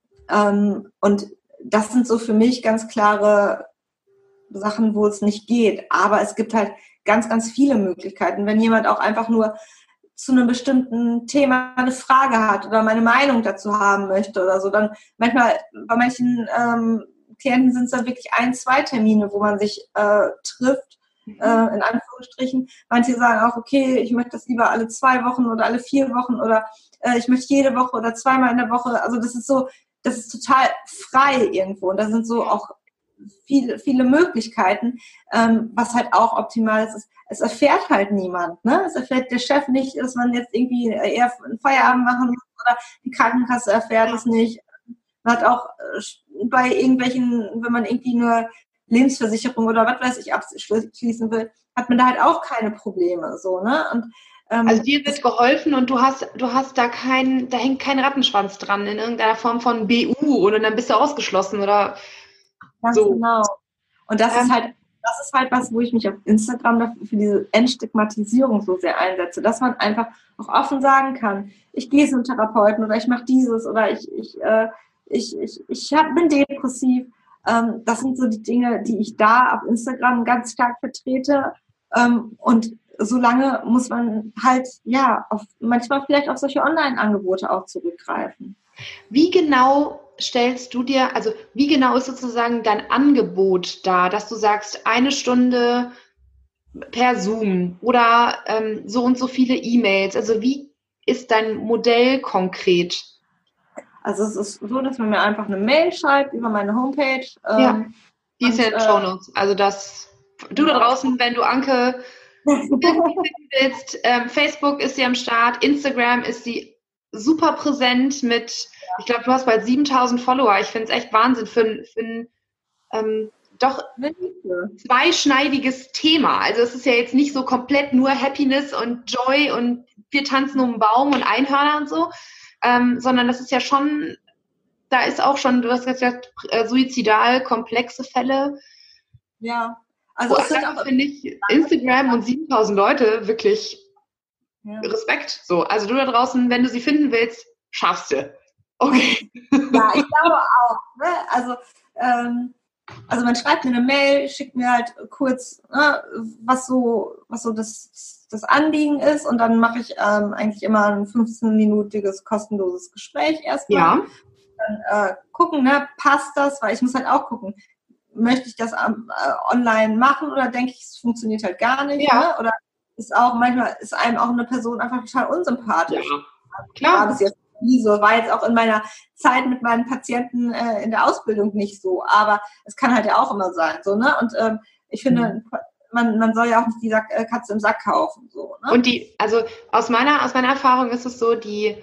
Ähm, und das sind so für mich ganz klare Sachen, wo es nicht geht. Aber es gibt halt ganz, ganz viele Möglichkeiten. Wenn jemand auch einfach nur zu einem bestimmten Thema eine Frage hat oder meine Meinung dazu haben möchte oder so, dann manchmal, bei manchen ähm, Klienten sind es dann wirklich ein, zwei Termine, wo man sich äh, trifft, äh, in Anführungsstrichen. Manche sagen auch, okay, ich möchte das lieber alle zwei Wochen oder alle vier Wochen oder äh, ich möchte jede Woche oder zweimal in der Woche. Also das ist so, das ist total frei irgendwo und da sind so auch viele, viele Möglichkeiten, ähm, was halt auch optimal ist, ist, es erfährt halt niemand, ne? Es erfährt der Chef nicht, dass man jetzt irgendwie eher einen Feierabend machen muss oder die Krankenkasse erfährt es nicht. Man hat auch äh, bei irgendwelchen, wenn man irgendwie nur Lebensversicherung oder was weiß ich abschließen will, hat man da halt auch keine Probleme, so, ne? Und ähm, also dir wird geholfen und du hast, du hast da kein, da hängt kein Rattenschwanz dran in irgendeiner Form von B U oder dann bist du ausgeschlossen oder ganz so. genau. Und das Ähm, ist halt, das ist halt was, wo ich mich auf Instagram dafür, für diese Entstigmatisierung so sehr einsetze, dass man einfach auch offen sagen kann, ich gehe zum Therapeuten oder ich mache dieses oder ich, ich, äh, ich, ich, ich hab, bin depressiv. Ähm, das sind so die Dinge, die ich da auf Instagram ganz stark vertrete. Ähm, und solange muss man halt, ja, auf, manchmal vielleicht auf solche Online-Angebote auch zurückgreifen. Wie genau stellst du dir, also wie genau ist sozusagen dein Angebot da, dass du sagst, eine Stunde per Zoom oder ähm, so und so viele E-Mails? Also wie ist dein Modell konkret? Also es ist so, dass man mir einfach eine Mail schreibt über meine Homepage. Ähm, Ja, die ist ja in den äh, Shownotes. Also das, du da draußen, wenn du Anke irgendwie finden willst, ähm, Facebook ist sie am Start, Instagram ist sie super präsent mit, ich glaube, du hast bald siebentausend Follower. Ich finde es echt Wahnsinn für, für ein ähm, doch zweischneidiges Thema. Also es ist ja jetzt nicht so komplett nur Happiness und Joy und wir tanzen um einen Baum und Einhörner und so, ähm, sondern das ist ja schon, da ist auch schon, du hast gesagt, äh, suizidal komplexe Fälle. Ja, also Wo es sind dafür auch finde ich Instagram und siebentausend Leute wirklich ja. Respekt. So, also du da draußen, wenn du sie finden willst, schaffst du. Okay. Ja, ich glaube auch. Ne? Also, ähm, also man schreibt mir eine Mail, schickt mir halt kurz, ne, was so, was so das, das Anliegen ist und dann mache ich ähm, eigentlich immer ein fünfzehnminütiges kostenloses Gespräch erstmal. Ja. Dann äh, gucken, ne, passt das, weil ich muss halt auch gucken, möchte ich das ähm, äh, online machen oder denke ich, es funktioniert halt gar nicht, Ja. ne? Oder ist auch, manchmal ist einem auch eine Person einfach total unsympathisch. Ja, klar. War bis jetzt nie so, war jetzt auch in meiner Zeit mit meinen Patienten äh, in der Ausbildung nicht so, aber es kann halt ja auch immer sein, so, ne? Und ähm, ich finde, mhm. man, man soll ja auch nicht die Sack, äh, Katze im Sack kaufen, so, ne? Und die, also aus meiner, aus meiner Erfahrung ist es so, die,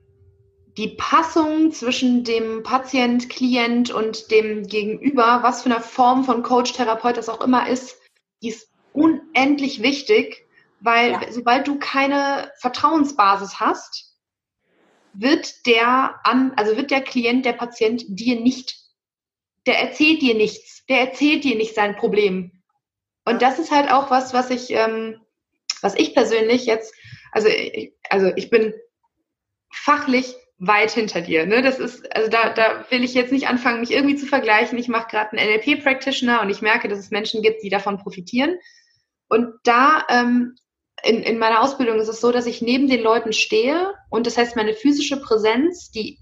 die Passung zwischen dem Patient, Klient und dem Gegenüber, was für eine Form von Coach, Therapeut das auch immer ist, die ist unendlich wichtig, weil ja. sobald du keine Vertrauensbasis hast, wird der an, also wird der Klient, der Patient dir nicht, der erzählt dir nichts, der erzählt dir nicht sein Problem. Und das ist halt auch was, was ich, ähm, was ich persönlich jetzt, also ich, also ich bin fachlich weit hinter dir. Ne? Das ist, also da, da will ich jetzt nicht anfangen, mich irgendwie zu vergleichen. Ich mache gerade einen N L P-Practitioner und ich merke, dass es Menschen gibt, die davon profitieren. Und da ähm, in, in meiner Ausbildung ist es so, dass ich neben den Leuten stehe und das heißt, meine physische Präsenz, die,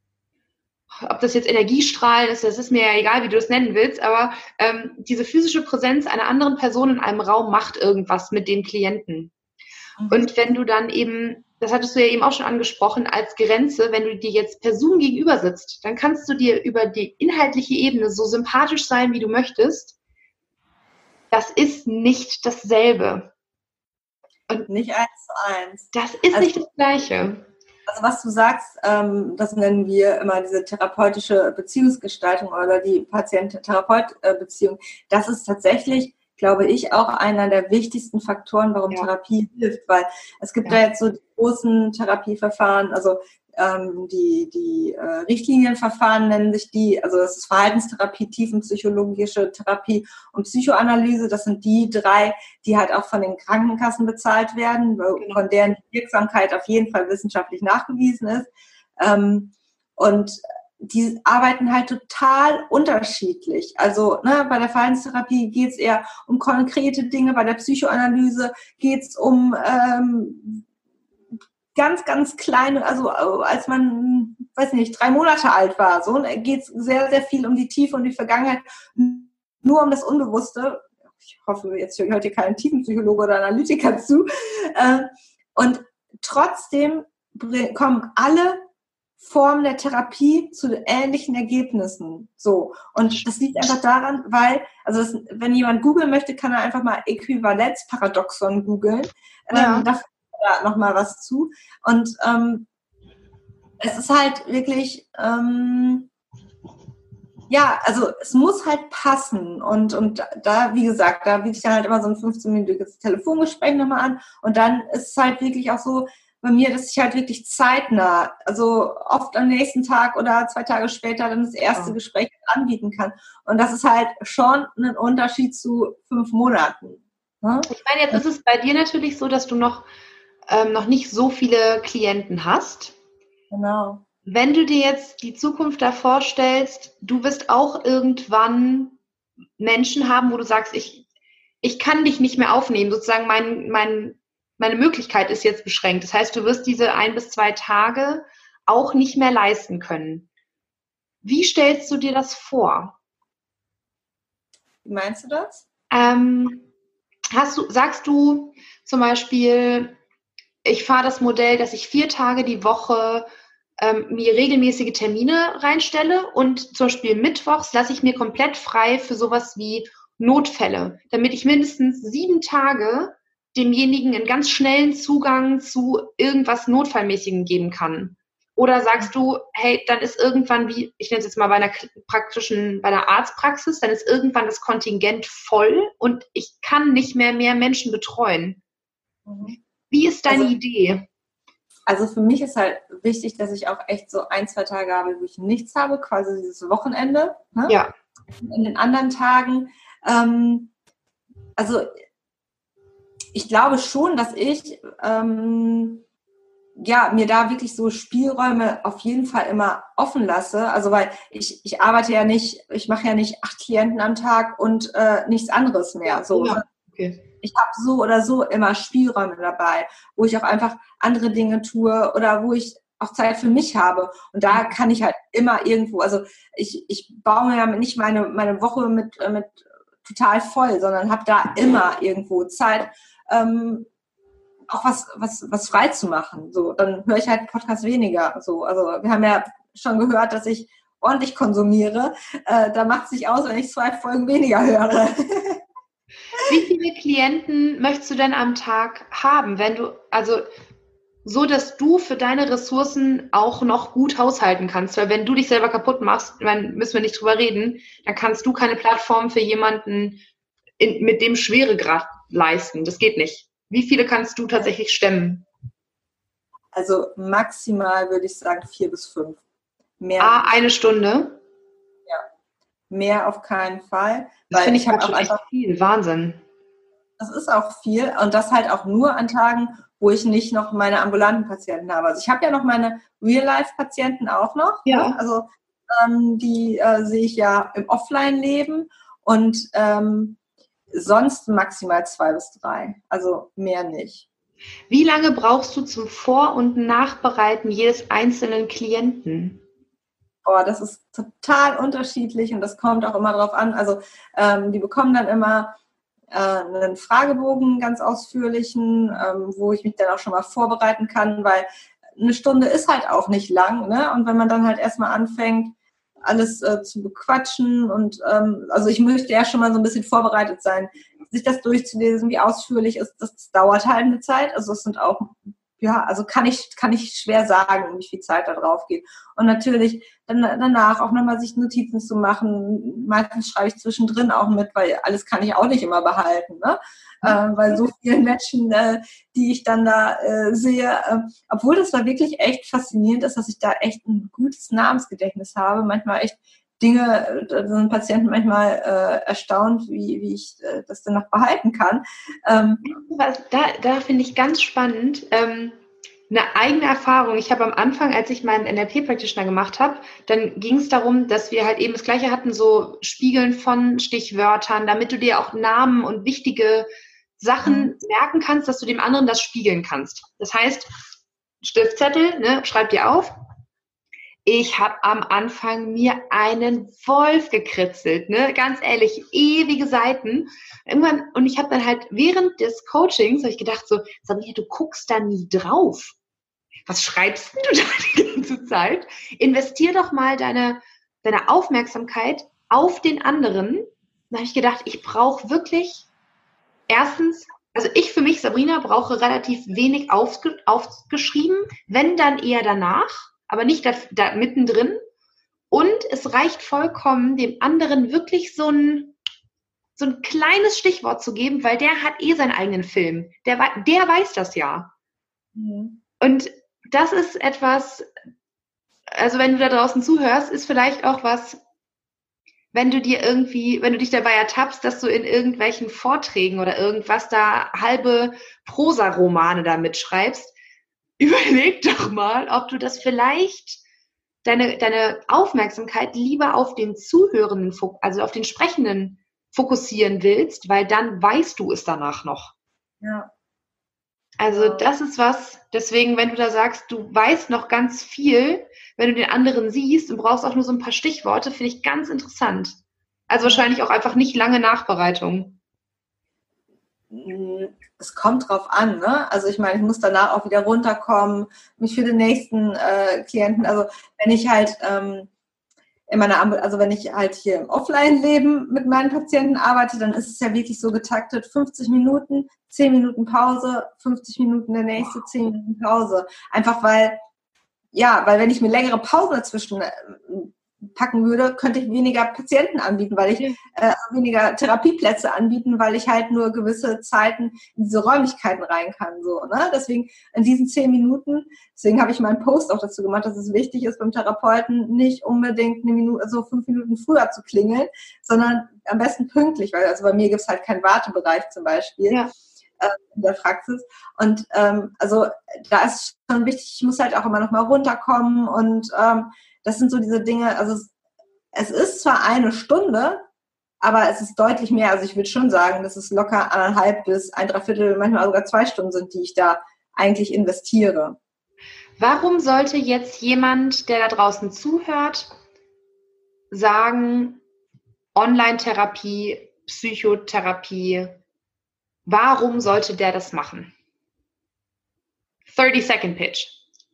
ob das jetzt Energiestrahlen ist, das ist mir ja egal, wie du das nennen willst, aber ähm, diese physische Präsenz einer anderen Person in einem Raum macht irgendwas mit dem Klienten. Mhm. Und wenn du dann eben, das hattest du ja eben auch schon angesprochen, als Grenze, wenn du dir jetzt per Zoom gegenüber sitzt, dann kannst du dir über die inhaltliche Ebene so sympathisch sein, wie du möchtest. Das ist nicht dasselbe. Und nicht eins zu eins. Das ist also, nicht das Gleiche. Also was du sagst, ähm, das nennen wir immer diese therapeutische Beziehungsgestaltung oder die Patient-Therapeut-Beziehung. Das ist tatsächlich, glaube ich, auch einer der wichtigsten Faktoren, warum ja. Therapie hilft, weil es gibt ja. da jetzt so die großen Therapieverfahren, also ähm, die, die äh, Richtlinienverfahren nennen sich die, also das ist Verhaltenstherapie, tiefenpsychologische Therapie und Psychoanalyse. Das sind die drei, die halt auch von den Krankenkassen bezahlt werden, genau. Von deren Wirksamkeit auf jeden Fall wissenschaftlich nachgewiesen ist. Ähm, und die arbeiten halt total unterschiedlich. Also ne, bei der Verhaltenstherapie geht es eher um konkrete Dinge, bei der Psychoanalyse geht es um ähm, ganz, ganz kleine, also als man, weiß nicht, drei Monate alt war, so geht es sehr, sehr viel um die Tiefe und die Vergangenheit, nur um das Unbewusste. Ich hoffe, jetzt hört hier kein Tiefenpsychologe oder Analytiker zu. Und trotzdem kommen alle Formen der Therapie zu ähnlichen Ergebnissen. So. Und das liegt einfach daran, weil, also das, wenn jemand googeln möchte, kann er einfach mal Äquivalenzparadoxon googeln. Ja. Ähm, da da noch mal was zu. Und ähm, es ist halt wirklich, ähm, ja, also es muss halt passen. Und, und da, wie gesagt, da biete ich dann halt immer so ein fünfzehn-minütiges Telefongespräch nochmal an. Und dann ist es halt wirklich auch so bei mir, dass ich halt wirklich zeitnah, also oft am nächsten Tag oder zwei Tage später dann das erste ja. Gespräch anbieten kann. Und das ist halt schon ein Unterschied zu fünf Monaten. Hm? Ich meine, jetzt ist es bei dir natürlich so, dass du noch Ähm, noch nicht so viele Klienten hast. Genau. Wenn du dir jetzt die Zukunft da vorstellst, du wirst auch irgendwann Menschen haben, wo du sagst, ich, ich kann dich nicht mehr aufnehmen, sozusagen mein, mein, meine Möglichkeit ist jetzt beschränkt. Das heißt, du wirst diese ein bis zwei Tage auch nicht mehr leisten können. Wie stellst du dir das vor? Wie meinst du das? Ähm, hast du, sagst du zum Beispiel, ich fahre das Modell, dass ich vier Tage die Woche ähm, mir regelmäßige Termine reinstelle und zum Beispiel mittwochs lasse ich mir komplett frei für sowas wie Notfälle, damit ich mindestens sieben Tage demjenigen einen ganz schnellen Zugang zu irgendwas Notfallmäßigem geben kann. Oder sagst du, hey, dann ist irgendwann, wie ich nenne es jetzt mal bei einer praktischen, bei einer Arztpraxis, dann ist irgendwann das Kontingent voll und ich kann nicht mehr mehr Menschen betreuen. Mhm. Wie ist deine also, Idee? Also für mich ist halt wichtig, dass ich auch echt so ein, zwei Tage habe, wo ich nichts habe, quasi dieses Wochenende. Ne? Ja. In den anderen Tagen, ähm, also ich glaube schon, dass ich ähm, ja, mir da wirklich so Spielräume auf jeden Fall immer offen lasse. Also weil ich, ich arbeite ja nicht, ich mache ja nicht acht Klienten am Tag und äh, nichts anderes mehr. So. Ja, okay. Ich habe so oder so immer Spielräume dabei, wo ich auch einfach andere Dinge tue oder wo ich auch Zeit für mich habe. Und da kann ich halt immer irgendwo, also ich, ich baue ja nicht meine, meine Woche mit, mit total voll, sondern habe da immer irgendwo Zeit, ähm, auch was, was, was frei zu machen. So, dann höre ich halt Podcast weniger. So, also wir haben ja schon gehört, dass ich ordentlich konsumiere. Äh, da macht es sich aus, wenn ich zwei Folgen weniger höre. Wie viele Klienten möchtest du denn am Tag haben, wenn du, also so, dass du für deine Ressourcen auch noch gut haushalten kannst? Weil wenn du dich selber kaputt machst, dann müssen wir nicht drüber reden, dann kannst du keine Plattform für jemanden in, mit dem Schweregrad leisten. Das geht nicht. Wie viele kannst du tatsächlich stemmen? Also maximal würde ich sagen vier bis fünf. Mehr ah, eine Stunde? Ja. Mehr auf keinen Fall. Das finde ich halt schon echt viel. Wahnsinn. Das ist auch viel und das halt auch nur an Tagen, wo ich nicht noch meine ambulanten Patienten habe. Also ich habe ja noch meine Real-Life-Patienten auch noch. Ja. Ne? Also ähm, die äh, sehe ich ja im Offline-Leben und ähm, sonst maximal zwei bis drei. Also mehr nicht. Wie lange brauchst du zum Vor- und Nachbereiten jedes einzelnen Klienten? Oh, das ist total unterschiedlich und das kommt auch immer drauf an. Also ähm, die bekommen dann immer äh, einen Fragebogen, ganz ausführlichen, ähm, wo ich mich dann auch schon mal vorbereiten kann, weil eine Stunde ist halt auch nicht lang, ne? Und wenn man dann halt erstmal anfängt, alles äh, zu bequatschen und ähm, also ich möchte ja schon mal so ein bisschen vorbereitet sein, sich das durchzulesen, wie ausführlich ist, das, das dauert halt eine Zeit. Also es sind auch ja, also kann ich, kann ich schwer sagen, wie viel Zeit da drauf geht. Und natürlich dann danach auch nochmal sich Notizen zu machen. Meistens schreibe ich zwischendrin auch mit, weil alles kann ich auch nicht immer behalten, ne? Äh, weil so viele Menschen, äh, die ich dann da äh, sehe, äh, obwohl das da wirklich echt faszinierend ist, dass ich da echt ein gutes Namensgedächtnis habe, manchmal echt Dinge, da sind Patienten manchmal äh, erstaunt, wie, wie ich äh, das dann noch behalten kann. Ähm, Was, da da finde ich ganz spannend, ähm, eine eigene Erfahrung. Ich habe am Anfang, als ich meinen N L P-Practitioner gemacht habe, dann ging es darum, dass wir halt eben das Gleiche hatten, so Spiegeln von Stichwörtern, damit du dir auch Namen und wichtige Sachen mhm. merken kannst, dass du dem anderen das spiegeln kannst. Das heißt, Stiftzettel, ne, schreib dir auf. Ich habe am Anfang mir einen Wolf gekritzelt, ne? Ganz ehrlich, ewige Seiten. Irgendwann, und ich habe dann halt während des Coachings, habe ich gedacht so, Sabrina, du guckst da nie drauf. Was schreibst du da die ganze Zeit? Investier doch mal deine, deine Aufmerksamkeit auf den anderen. Da habe ich gedacht, ich brauche wirklich erstens, also ich für mich, Sabrina, brauche relativ wenig aufge, aufgeschrieben, wenn dann eher danach, aber nicht da, da mittendrin. Und es reicht vollkommen, dem anderen wirklich so ein, so ein kleines Stichwort zu geben, weil der hat eh seinen eigenen Film. Der, der weiß das ja. Mhm. Und das ist etwas, also wenn du da draußen zuhörst, ist vielleicht auch was, wenn du dir irgendwie, wenn du dich dabei ertappst, dass du in irgendwelchen Vorträgen oder irgendwas da halbe Prosa-Romane da mitschreibst, überleg doch mal, ob du das vielleicht, deine, deine Aufmerksamkeit lieber auf den Zuhörenden, also auf den Sprechenden fokussieren willst, weil dann weißt du es danach noch. Ja. Also das ist was, deswegen, wenn du da sagst, du weißt noch ganz viel, wenn du den anderen siehst und brauchst auch nur so ein paar Stichworte, finde ich ganz interessant. Also wahrscheinlich auch einfach nicht lange Nachbereitung. Es kommt drauf an, ne? Also ich meine, ich muss danach auch wieder runterkommen, mich für den nächsten äh, Klienten, also wenn ich halt ähm, in meiner, also wenn ich halt hier im Offline-Leben mit meinen Patienten arbeite, dann ist es ja wirklich so getaktet, fünfzig Minuten, zehn Minuten Pause, fünfzig Minuten der nächste, zehn Minuten Pause. Einfach weil, ja, weil wenn ich mir längere Pausen dazwischen packen würde, könnte ich weniger Patienten anbieten, weil ich äh, weniger Therapieplätze anbieten, weil ich halt nur gewisse Zeiten in diese Räumlichkeiten rein kann. So, ne? Deswegen in diesen zehn Minuten, deswegen habe ich meinen Post auch dazu gemacht, dass es wichtig ist, beim Therapeuten nicht unbedingt eine Minute, also fünf Minuten früher zu klingeln, sondern am besten pünktlich, weil also bei mir gibt es halt keinen Wartebereich zum Beispiel. Ja. In der Praxis. Und ähm, also da ist schon wichtig, ich muss halt auch immer noch mal runterkommen und ähm, das sind so diese Dinge, also es, es ist zwar eine Stunde, aber es ist deutlich mehr, also ich würde schon sagen, dass es locker anderthalb bis ein Dreiviertel, manchmal sogar zwei Stunden sind, die ich da eigentlich investiere. Warum sollte jetzt jemand, der da draußen zuhört, sagen, Online-Therapie, Psychotherapie, warum sollte der das machen? thirty second Pitch.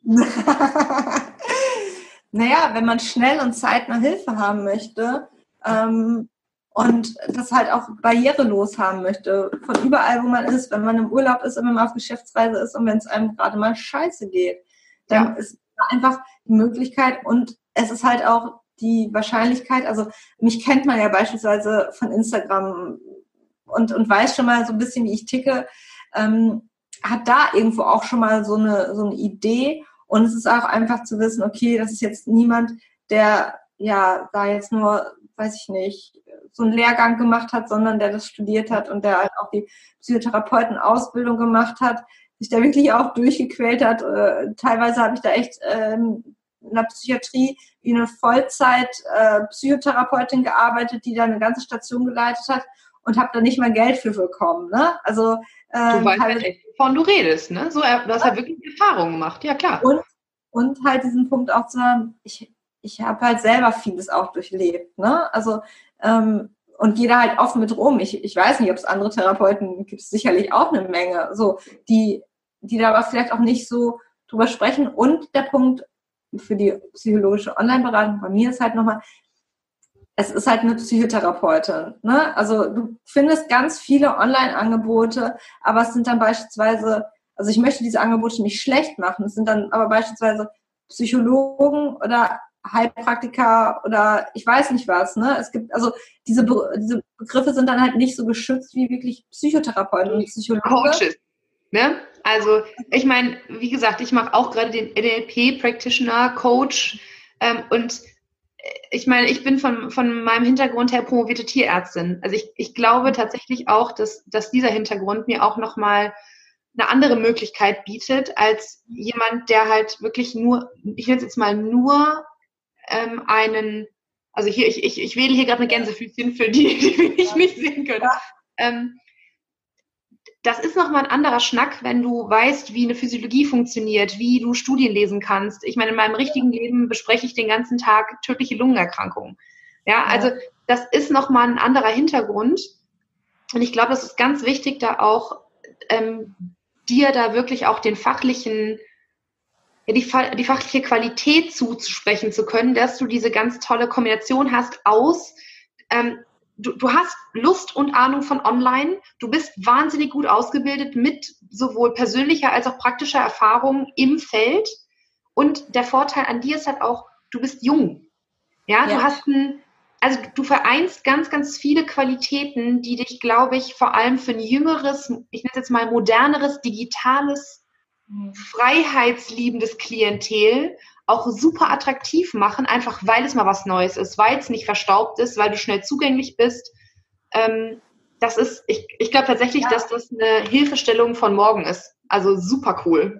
Naja, wenn man schnell und zeitnah Hilfe haben möchte ähm, und das halt auch barrierelos haben möchte, von überall, wo man ist, wenn man im Urlaub ist und wenn man auf Geschäftsreise ist und wenn es einem gerade mal scheiße geht, dann ja. ist einfach die Möglichkeit und es ist halt auch die Wahrscheinlichkeit, also mich kennt man ja beispielsweise von Instagram und, und weiß schon mal so ein bisschen, wie ich ticke, ähm, hat da irgendwo auch schon mal so eine, so eine Idee. Und es ist auch einfach zu wissen, okay, das ist jetzt niemand, der ja da jetzt nur, weiß ich nicht, so einen Lehrgang gemacht hat, sondern der das studiert hat und der halt auch die Psychotherapeutenausbildung gemacht hat, sich da wirklich auch durchgequält hat. Äh, teilweise habe ich da echt ähm, in der Psychiatrie wie eine Vollzeit-Psychotherapeutin äh, gearbeitet, die da eine ganze Station geleitet hat und habe da nicht mal Geld für bekommen. Ne? Also ähm, du weißt halt echt, wovon du redest, ne? So, du hast halt wirklich Erfahrungen gemacht, ja klar. Und, und halt diesen Punkt auch zu haben, ich, ich habe halt selber vieles auch durchlebt, ne? Also, ähm, und gehe da halt offen mit rum. Ich, ich weiß nicht, ob es andere Therapeuten gibt, es sicherlich auch eine Menge, so, die, die da aber vielleicht auch nicht so drüber sprechen. Und der Punkt für die psychologische Online-Beratung bei mir ist halt nochmal, es ist halt eine Psychotherapeutin, ne? Also du findest ganz viele Online-Angebote, aber es sind dann beispielsweise Also ich möchte diese Angebote nicht schlecht machen. Es sind dann aber beispielsweise Psychologen oder Heilpraktiker oder ich weiß nicht was, ne? Es gibt, also diese, Be- diese Begriffe sind dann halt nicht so geschützt wie wirklich Psychotherapeuten und Psychologen. Coaches, ne? Also ich meine, wie gesagt, ich mache auch gerade den N L P-Practitioner, Coach ähm, und ich meine, ich bin von, von meinem Hintergrund her promovierte Tierärztin. Also ich, ich glaube tatsächlich auch, dass, dass dieser Hintergrund mir auch nochmal eine andere Möglichkeit bietet, als jemand, der halt wirklich nur, ich nenne es jetzt mal nur ähm, einen, also hier, ich, ich, ich wähle hier gerade eine Gänsefüßchen für die, die mich nicht sehen können. Ja. Ähm, das ist nochmal ein anderer Schnack, wenn du weißt, wie eine Physiologie funktioniert, wie du Studien lesen kannst. Ich meine, in meinem richtigen Leben bespreche ich den ganzen Tag tödliche Lungenerkrankungen. Ja, also das ist nochmal ein anderer Hintergrund. Und ich glaube, es ist ganz wichtig, da auch ähm, dir da wirklich auch den fachlichen, ja, die, die fachliche Qualität zuzusprechen zu können, dass du diese ganz tolle Kombination hast aus ähm, Du, du hast Lust und Ahnung von online, du bist wahnsinnig gut ausgebildet mit sowohl persönlicher als auch praktischer Erfahrung im Feld und der Vorteil an dir ist halt auch, du bist jung. Ja, ja. Du hast ein, also du vereinst ganz, ganz viele Qualitäten, die dich, glaube ich, vor allem für ein jüngeres, ich nenne es jetzt mal moderneres, digitales, mhm. freiheitsliebendes Klientel auch super attraktiv machen, einfach weil es mal was Neues ist, weil es nicht verstaubt ist, weil du schnell zugänglich bist. Ähm, das ist, ich, ich glaube tatsächlich, ja. dass das eine Hilfestellung von morgen ist. Also super cool.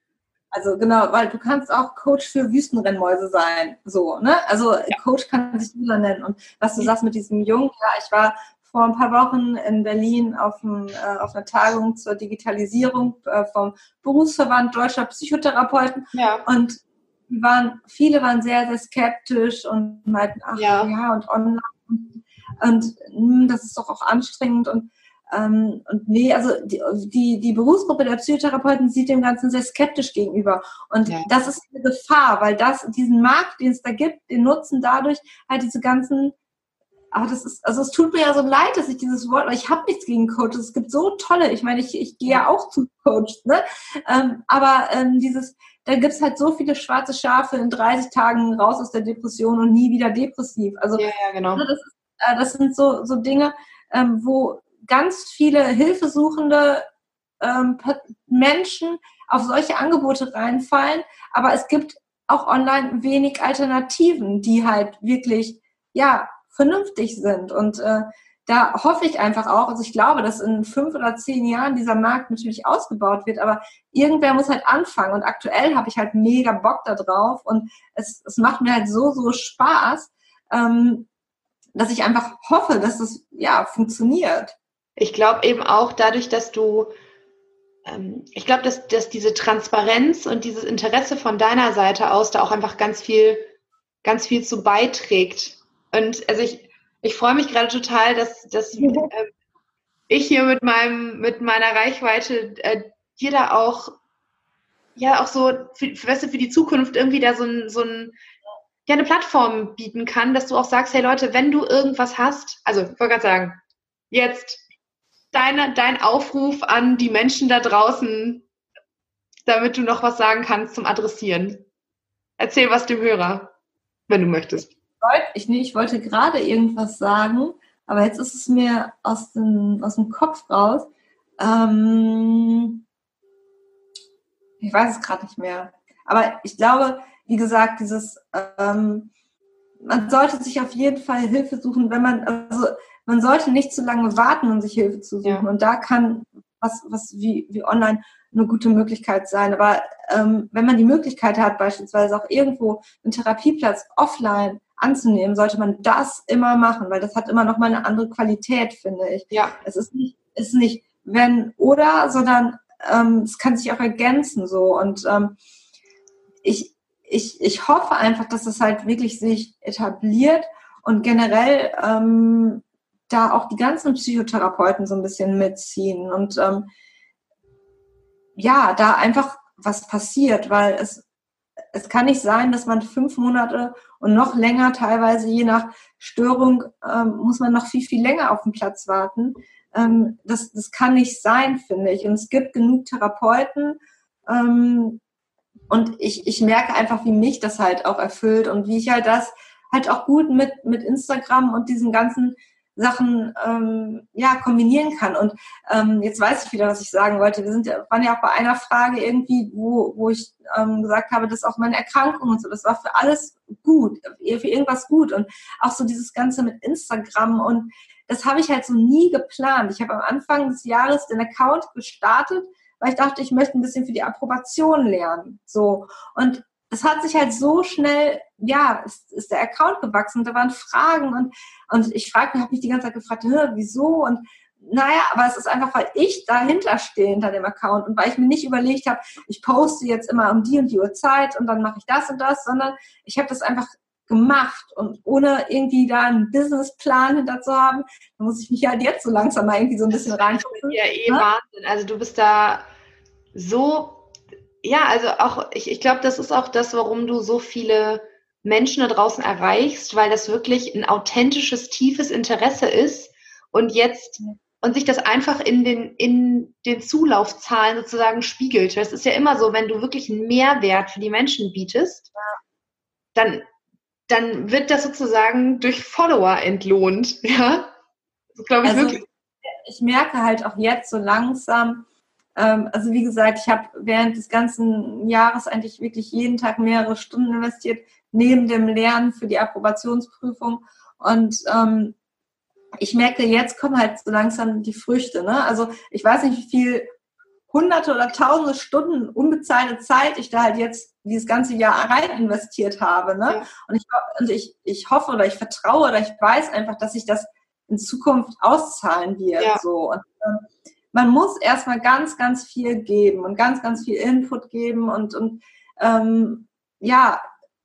Also genau, weil du kannst auch Coach für Wüstenrennmäuse sein. So, ne? Also ja. Coach kann sich User nennen. Und was du ja. sagst mit diesem Jungen, ja, ich war vor ein paar Wochen in Berlin auf, ein, äh, auf einer Tagung zur Digitalisierung äh, vom Berufsverband Deutscher Psychotherapeuten. Ja. Und die waren, viele waren sehr, sehr skeptisch und meinten, ach ja, ja und online und, und mh, das ist doch auch anstrengend und, ähm, und nee, also die, die, die Berufsgruppe der Psychotherapeuten sieht dem Ganzen sehr skeptisch gegenüber und ja. das ist eine Gefahr, weil das, diesen Markt, den es da gibt, den nutzen dadurch halt diese ganzen, aber das ist, also es tut mir ja so leid, dass ich dieses Wort, weil ich habe nichts gegen Coaches, es gibt so tolle, ich meine, ich, ich gehe ja auch zu Coaches, ne, ähm, aber ähm, dieses, da gibt's halt so viele schwarze Schafe in dreißig Tagen raus aus der Depression und nie wieder depressiv. Also ja, ja, genau. das, ist, äh, das sind so, so Dinge, ähm, wo ganz viele hilfesuchende ähm, Menschen auf solche Angebote reinfallen, aber es gibt auch online wenig Alternativen, die halt wirklich, ja, vernünftig sind und äh, da hoffe ich einfach auch, also ich glaube, dass in fünf oder zehn Jahren dieser Markt natürlich ausgebaut wird, aber irgendwer muss halt anfangen und aktuell habe ich halt mega Bock da drauf und es, es macht mir halt so, so Spaß, ähm, dass ich einfach hoffe, dass das ja funktioniert. Ich glaube eben auch dadurch, dass du, ähm, ich glaube, dass, dass diese Transparenz und dieses Interesse von deiner Seite aus da auch einfach ganz viel, ganz viel zu beiträgt. Und also ich Ich freue mich gerade total, dass, dass äh, ich hier mit meinem mit meiner Reichweite äh, dir da auch ja auch so für, für, weißt du, für die Zukunft irgendwie da so ein, so ein ja eine Plattform bieten kann, dass du auch sagst, hey Leute, wenn du irgendwas hast, also ich wollte gerade sagen, jetzt deine, dein Aufruf an die Menschen da draußen, damit du noch was sagen kannst zum Adressieren. Erzähl was dem Hörer, wenn du möchtest. Ich, nee, ich wollte gerade irgendwas sagen, aber jetzt ist es mir aus dem, aus dem Kopf raus. Ähm, ich weiß es gerade nicht mehr. Aber ich glaube, wie gesagt, dieses, ähm, man sollte sich auf jeden Fall Hilfe suchen, wenn man, also man sollte nicht zu lange warten, um sich Hilfe zu suchen. Ja. Und da kann was, was wie, wie online eine gute Möglichkeit sein. Aber ähm, wenn man die Möglichkeit hat, beispielsweise auch irgendwo einen Therapieplatz offline anzunehmen, sollte man das immer machen, weil das hat immer noch mal eine andere Qualität, finde ich. Ja. Es ist nicht, ist nicht wenn oder, sondern ähm, es kann sich auch ergänzen so. Und ähm, ich, ich, ich hoffe einfach, dass es halt wirklich sich etabliert und generell ähm, da auch die ganzen Psychotherapeuten so ein bisschen mitziehen und ähm, ja, da einfach was passiert, weil es es kann nicht sein, dass man fünf Monate und noch länger, teilweise je nach Störung, ähm, muss man noch viel, viel länger auf den Platz warten. ähm, das, das kann nicht sein, finde ich. Und es gibt genug Therapeuten, ähm, und ich, ich merke einfach, wie mich das halt auch erfüllt und wie ich halt das halt auch gut mit, mit Instagram und diesen ganzen Sachen ähm, ja, kombinieren kann. Und ähm, jetzt weiß ich wieder, was ich sagen wollte. Wir sind ja, waren ja auch bei einer Frage irgendwie, wo, wo ich ähm, gesagt habe, dass auch meine Erkrankung und so, das war für alles gut, für irgendwas gut. Und auch so dieses Ganze mit Instagram und das habe ich halt so nie geplant. Ich habe am Anfang des Jahres den Account gestartet, weil ich dachte, ich möchte ein bisschen für die Approbation lernen. So. Und es hat sich halt so schnell, ja, ist, ist der Account gewachsen und da waren Fragen und, und ich frage, habe mich die ganze Zeit gefragt, wieso? Und naja, aber es ist einfach, weil ich dahinter stehe, hinter dem Account und weil ich mir nicht überlegt habe, ich poste jetzt immer um die und die Uhrzeit und dann mache ich das und das, sondern ich habe das einfach gemacht und ohne irgendwie da einen Businessplan hinter zu haben, da muss ich mich halt jetzt so langsam mal irgendwie so ein bisschen reinfuchsen. Ja, eh Wahnsinn. Also du bist da so, ja, also auch, ich, ich glaube, das ist auch das, warum du so viele Menschen da draußen erreichst, weil das wirklich ein authentisches, tiefes Interesse ist und jetzt, und sich das einfach in den, in den Zulaufzahlen sozusagen spiegelt. Das ist ja immer so, wenn du wirklich einen Mehrwert für die Menschen bietest, dann, dann wird das sozusagen durch Follower entlohnt, ja. Das glaube ich also, wirklich. Ich merke halt auch jetzt so langsam, also wie gesagt, ich habe während des ganzen Jahres eigentlich wirklich jeden Tag mehrere Stunden investiert, neben dem Lernen für die Approbationsprüfung. Und ähm, ich merke, jetzt kommen halt so langsam die Früchte. Ne? Also ich weiß nicht, wie viel hunderte oder tausende Stunden unbezahlte Zeit ich da halt jetzt dieses ganze Jahr rein investiert habe. Ne? Ja. Und, ich, und ich, ich hoffe oder ich vertraue oder ich weiß einfach, dass sich das in Zukunft auszahlen wird. Ja. So. Und, ähm, man muss erstmal ganz, ganz viel geben und ganz, ganz viel Input geben und, und ähm, ja,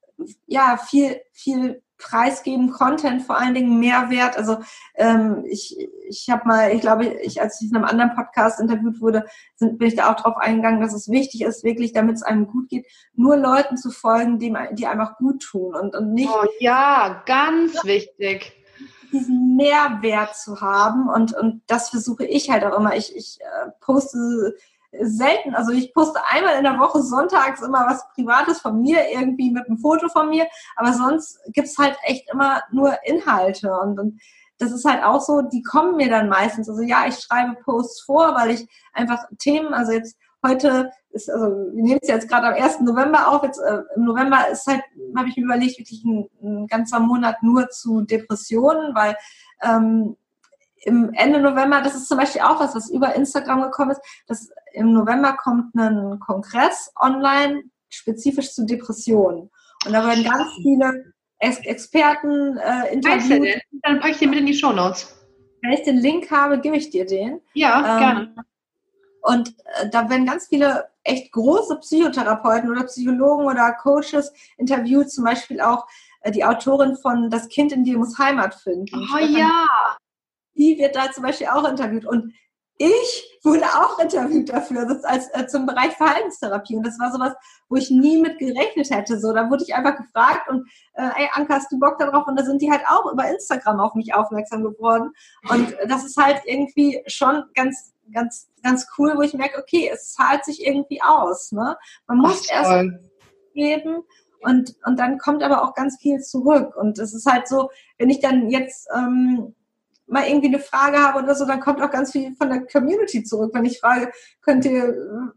ja, viel, viel preisgeben, Content, vor allen Dingen Mehrwert. Also ähm, ich, ich habe mal, ich glaube, ich, als ich in einem anderen Podcast interviewt wurde, sind, bin ich da auch drauf eingegangen, dass es wichtig ist, wirklich, damit es einem gut geht, nur Leuten zu folgen, die, die einfach gut tun und, und nicht. Oh ja, ganz ja, wichtig. Diesen Mehrwert zu haben und, und das versuche ich halt auch immer. Ich, ich äh, poste selten, also ich poste einmal in der Woche sonntags immer was Privates von mir, irgendwie mit einem Foto von mir, aber sonst gibt's halt echt immer nur Inhalte und, und das ist halt auch so, die kommen mir dann meistens, also ja, ich schreibe Posts vor, weil ich einfach Themen, also jetzt heute ist, also wir nehmen es jetzt gerade am ersten November auf, jetzt äh, im November ist halt, habe ich mir überlegt, wirklich ein, ein ganzer Monat nur zu Depressionen, weil ähm, im Ende November, das ist zum Beispiel auch was, was über Instagram gekommen ist, dass im November kommt ein Kongress online, spezifisch zu Depressionen. Und da werden ganz viele Ex- Experten äh, interviewt. Dann packe ich den mit in die Shownotes. Wenn ich den Link habe, gebe ich dir den. Ja, ähm, gerne. Und äh, da werden ganz viele echt große Psychotherapeuten oder Psychologen oder Coaches interviewt, zum Beispiel auch äh, die Autorin von Das Kind in dir muss Heimat finden. Oh Stefan, ja! Die wird da zum Beispiel auch interviewt. Und ich wurde auch interviewt dafür, das als äh, zum Bereich Verhaltenstherapie. Und das war sowas, wo ich nie mit gerechnet hätte. So, da wurde ich einfach gefragt und äh, ey, Anka, hast du Bock darauf? Und da sind die halt auch über Instagram auf mich aufmerksam geworden. Und äh, das ist halt irgendwie schon ganz, ganz, ganz cool, wo ich merke, okay, es zahlt sich irgendwie aus. Ne? Man muss Ach, erst geben. Und, und dann kommt aber auch ganz viel zurück. Und es ist halt so, wenn ich dann jetzt ähm, mal irgendwie eine Frage habe oder so, dann kommt auch ganz viel von der Community zurück. Wenn ich frage, könnt ihr,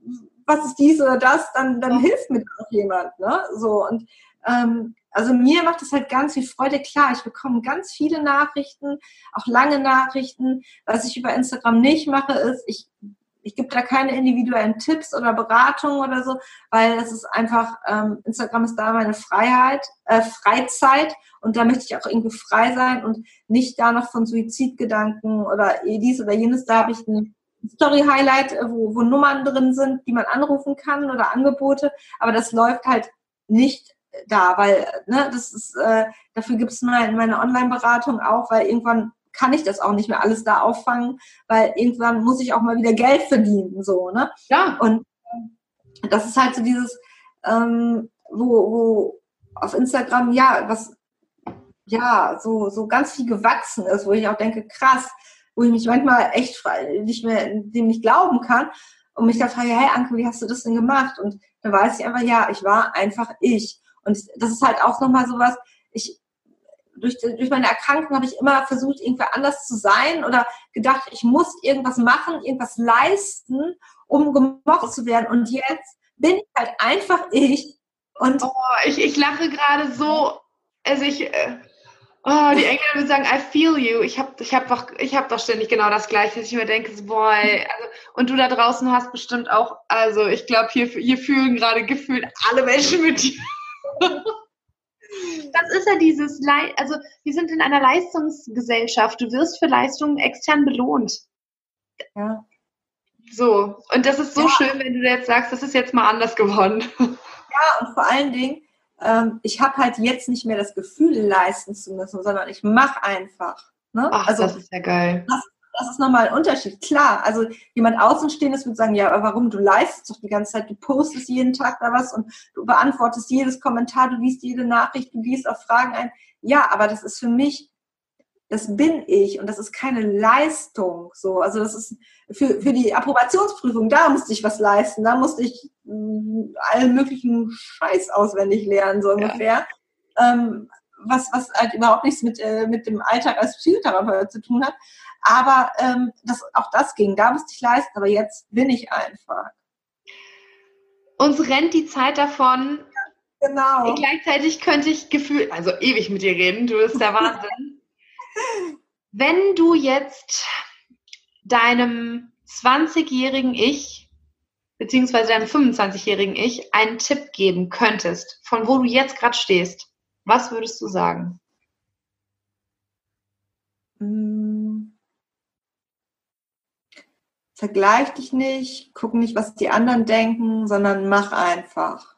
was ist dies oder das, dann, dann hilft mir auch jemand. Ne? So, und ähm, also mir macht es halt ganz viel Freude. Klar, ich bekomme ganz viele Nachrichten, auch lange Nachrichten. Was ich über Instagram nicht mache, ist, ich Ich gebe da keine individuellen Tipps oder Beratungen oder so, weil das ist einfach, ähm, Instagram ist da meine Freiheit, äh, Freizeit und da möchte ich auch irgendwie frei sein und nicht da noch von Suizidgedanken oder dies oder jenes. Da habe ich ein Story-Highlight, wo, wo Nummern drin sind, die man anrufen kann oder Angebote, aber das läuft halt nicht da, weil ne, das ist, äh, dafür gibt es meine, meine Online-Beratung auch, weil irgendwann kann ich das auch nicht mehr alles da auffangen, weil irgendwann muss ich auch mal wieder Geld verdienen, so, ne? Ja. Und äh, das ist halt so dieses, ähm, wo, wo auf Instagram, ja, was, ja, so, so ganz viel gewachsen ist, wo ich auch denke, krass, wo wo ich mich manchmal echt frei, nicht mehr, dem nicht glauben kann und mich da frage, hey Anke, wie hast du das denn gemacht? Und da weiß ich einfach, ja, ich war einfach ich. Und das ist halt auch nochmal sowas, ich, durch, durch meine Erkrankung habe ich immer versucht, irgendwie anders zu sein oder gedacht, ich muss irgendwas machen, irgendwas leisten, um gemocht zu werden. Und jetzt bin ich halt einfach ich. Und oh, ich, ich lache gerade so, also ich, äh, oh, die Engländer würden sagen, I feel you. Ich habe ich hab doch, ich hab doch ständig genau das Gleiche, dass ich mir denke, so, boah, ey, also, und du da draußen hast bestimmt auch, also ich glaube, hier, hier fühlen gerade gefühlt alle Menschen mit dir. Das ist ja dieses, Le- also wir sind in einer Leistungsgesellschaft. Du wirst für Leistungen extern belohnt. ja. So, und das ist so Ja. schön, wenn du jetzt sagst, das ist jetzt mal anders geworden. Ja, und vor allen Dingen, ähm, ich habe halt jetzt nicht mehr das Gefühl, leisten zu müssen, sondern ich mache einfach. Ne? Ach, also das ist ja geil. das, das ist nochmal ein Unterschied. Klar, also jemand Außenstehendes würde sagen, ja, aber warum? Du leistest doch die ganze Zeit, du postest jeden Tag da was und du beantwortest jedes Kommentar, du liest jede Nachricht, du gehst auf Fragen ein. Ja, aber das ist für mich, das bin ich und das ist keine Leistung. So, also das ist für, für die Approbationsprüfung, da musste ich was leisten, da musste ich mh, allen möglichen Scheiß auswendig lernen, so ungefähr. Ja. Ähm, was, was halt überhaupt nichts mit, äh, mit dem Alltag als Psychotherapeut zu tun hat. Aber ähm, das, auch das ging, da musste ich leisten, aber jetzt bin ich einfach. Uns rennt die Zeit davon. Genau. Gleichzeitig könnte ich gefühlt, also ewig mit dir reden, du bist der Wahnsinn. Wenn du jetzt deinem zwanzigjährigen Ich, beziehungsweise deinem fünfundzwanzigjährigen Ich, einen Tipp geben könntest, von wo du jetzt gerade stehst, was würdest du sagen? Hm. Vergleich dich nicht, guck nicht, was die anderen denken, sondern mach einfach.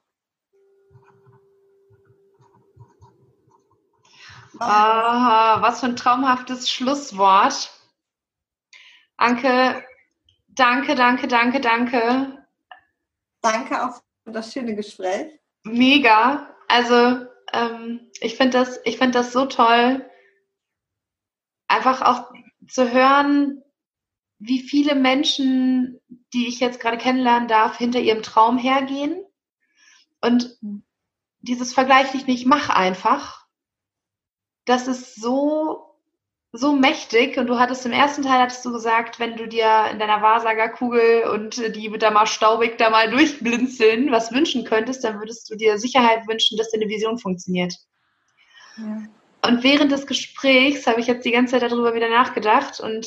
Ah, was für ein traumhaftes Schlusswort. Anke, danke, danke, danke, danke. Danke auch für das schöne Gespräch. Mega. Also ähm, ich finde das, ich finde das so toll, einfach auch zu hören, wie viele Menschen, die ich jetzt gerade kennenlernen darf, hinter ihrem Traum hergehen. Und dieses Vergleich dich nicht, mach einfach. Das ist so, so mächtig. Und du hattest im ersten Teil, hattest du gesagt, wenn du dir in deiner Wahrsagerkugel und die wird da mal staubig da mal durchblinzeln, was wünschen könntest, dann würdest du dir Sicherheit wünschen, dass deine Vision funktioniert. Ja. Und während des Gesprächs habe ich jetzt die ganze Zeit darüber wieder nachgedacht und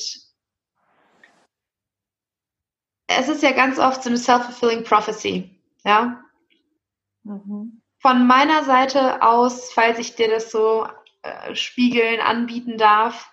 es ist ja ganz oft so eine self-fulfilling prophecy, ja. Mhm. Von meiner Seite aus, falls ich dir das so äh, spiegeln, anbieten darf,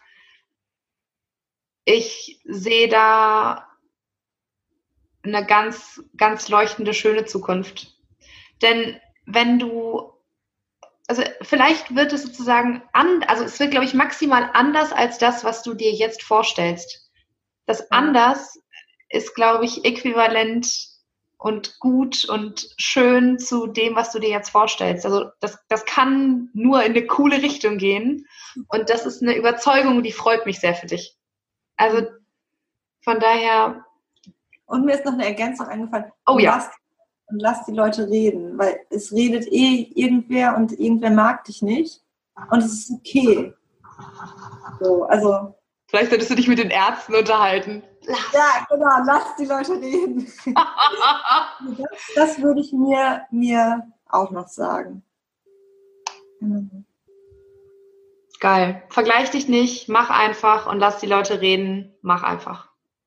ich sehe da eine ganz, ganz leuchtende, schöne Zukunft. Denn wenn du, also vielleicht wird es sozusagen, an, also es wird, glaube ich, maximal anders als das, was du dir jetzt vorstellst. Das Ja. anders ist, glaube ich, äquivalent und gut und schön zu dem, was du dir jetzt vorstellst. Also das, das kann nur in eine coole Richtung gehen und das ist eine Überzeugung, die freut mich sehr für dich. Also von daher... Und mir ist noch eine Ergänzung eingefallen. Oh ja. Lass, und lass die Leute reden, weil es redet eh irgendwer und irgendwer mag dich nicht und es ist okay. So, also... Vielleicht solltest du dich mit den Ärzten unterhalten. Ja, genau, lass die Leute reden. das, das würde ich mir, mir auch noch sagen. Mhm. Geil. Vergleich dich nicht, mach einfach und lass die Leute reden. Mach einfach.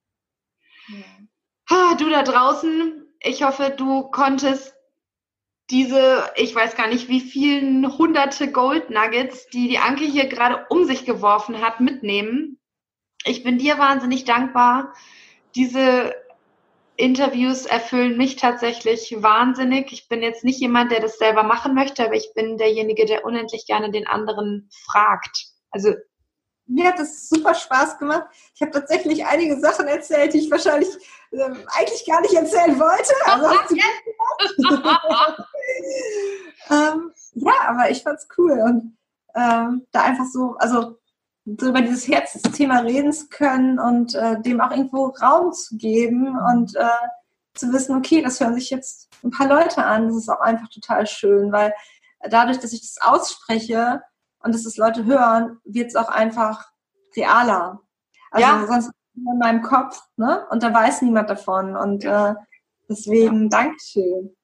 Ja. Du da draußen, ich hoffe, du konntest diese, ich weiß gar nicht, wie vielen hunderte Gold Nuggets, die die Anke hier gerade um sich geworfen hat, mitnehmen. Ich bin dir wahnsinnig dankbar. Diese Interviews erfüllen mich tatsächlich wahnsinnig. Ich bin jetzt nicht jemand, der das selber machen möchte, aber ich bin derjenige, der unendlich gerne den anderen fragt. Also mir hat das super Spaß gemacht. Ich habe tatsächlich einige Sachen erzählt, die ich wahrscheinlich äh, eigentlich gar nicht erzählen wollte. Also hast du ähm, ja, aber ich fand's cool und ähm, da einfach so, also so über dieses Herzensthema reden zu können und äh, dem auch irgendwo Raum zu geben und äh, zu wissen, okay, das hören sich jetzt ein paar Leute an. Das ist auch einfach total schön, weil dadurch, dass ich das ausspreche und dass das Leute hören, wird es auch einfach realer. Also Ja. sonst in meinem Kopf, ne? Und da weiß niemand davon. Und äh, deswegen ja. Dankeschön.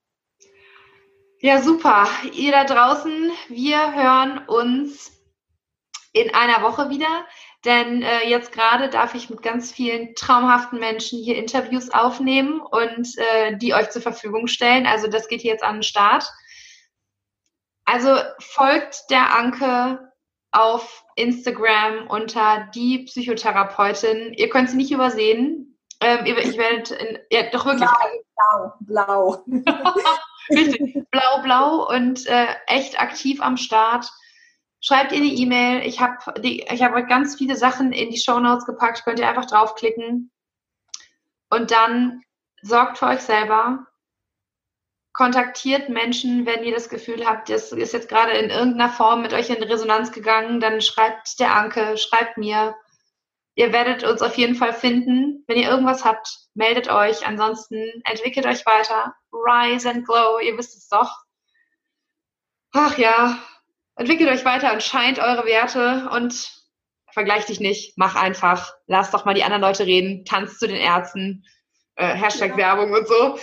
Ja, super. Ihr da draußen, wir hören uns in einer Woche wieder, denn äh, jetzt gerade darf ich mit ganz vielen traumhaften Menschen hier Interviews aufnehmen und äh, die euch zur Verfügung stellen. Also das geht hier jetzt an den Start. Also folgt der Anke auf Instagram unter die Psychotherapeutin. Ihr könnt sie nicht übersehen. Ähm, ich werde, in, ja doch wirklich. Blau, blau, blau. Richtig, blau, blau und äh, echt aktiv am Start. Schreibt ihr eine E-Mail. Ich habe ich hab euch ganz viele Sachen in die Shownotes gepackt. Könnt ihr einfach draufklicken. Und dann sorgt für euch selber. Kontaktiert Menschen, wenn ihr das Gefühl habt, das ist jetzt gerade in irgendeiner Form mit euch in Resonanz gegangen, dann schreibt der Anke, schreibt mir. Ihr werdet uns auf jeden Fall finden. Wenn ihr irgendwas habt, meldet euch. Ansonsten entwickelt euch weiter. Rise and glow, ihr wisst es doch. Ach ja, entwickelt euch weiter und scheint eure Werte und vergleicht dich nicht. Mach einfach. Lass doch mal die anderen Leute reden. Tanzt zu den Ärzten. Äh, Hashtag ja. Werbung und so.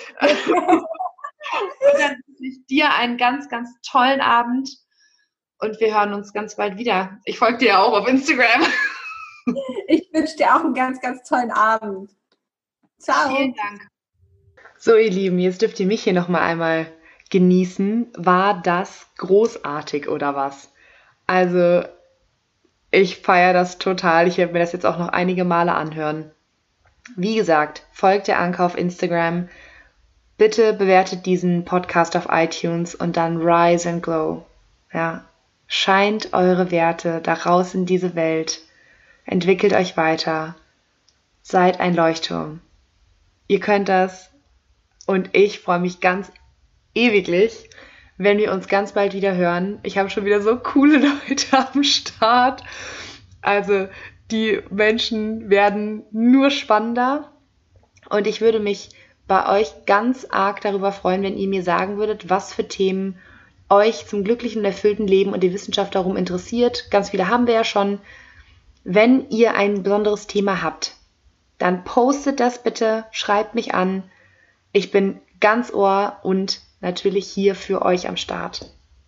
Und dann wünsche ich dir einen ganz, ganz tollen Abend und wir hören uns ganz bald wieder. Ich folge dir auch auf Instagram. Ich wünsche dir auch einen ganz, ganz tollen Abend. Ciao. Vielen Dank. So, ihr Lieben, jetzt dürft ihr mich hier nochmal einmal genießen. War das großartig oder was? Also, ich feiere das total. Ich werde mir das jetzt auch noch einige Male anhören. Wie gesagt, folgt der Anke auf Instagram. Bitte bewertet diesen Podcast auf iTunes und dann Rise and Glow. Ja, scheint eure Werte da raus in diese Welt. Entwickelt euch weiter. Seid ein Leuchtturm. Ihr könnt das und ich freue mich ganz ewiglich, wenn wir uns ganz bald wieder hören. Ich habe schon wieder so coole Leute am Start. Also die Menschen werden nur spannender und ich würde mich bei euch ganz arg darüber freuen, wenn ihr mir sagen würdet, was für Themen euch zum glücklichen und erfüllten Leben und die Wissenschaft darum interessiert. Ganz viele haben wir ja schon. Wenn ihr ein besonderes Thema habt, dann postet das bitte, schreibt mich an. Ich bin ganz Ohr und natürlich hier für euch am Start.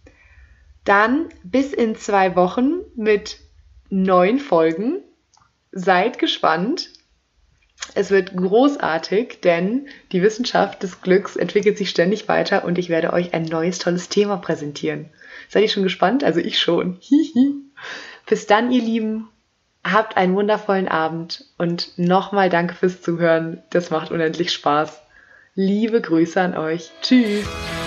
Dann bis in zwei Wochen mit neun Folgen. Seid gespannt. Es wird großartig, denn die Wissenschaft des Glücks entwickelt sich ständig weiter und ich werde euch ein neues, tolles Thema präsentieren. Seid ihr schon gespannt? Also ich schon. Hihi. Bis dann, ihr Lieben. Habt einen wundervollen Abend und nochmal danke fürs Zuhören. Das macht unendlich Spaß. Liebe Grüße an euch. Tschüss.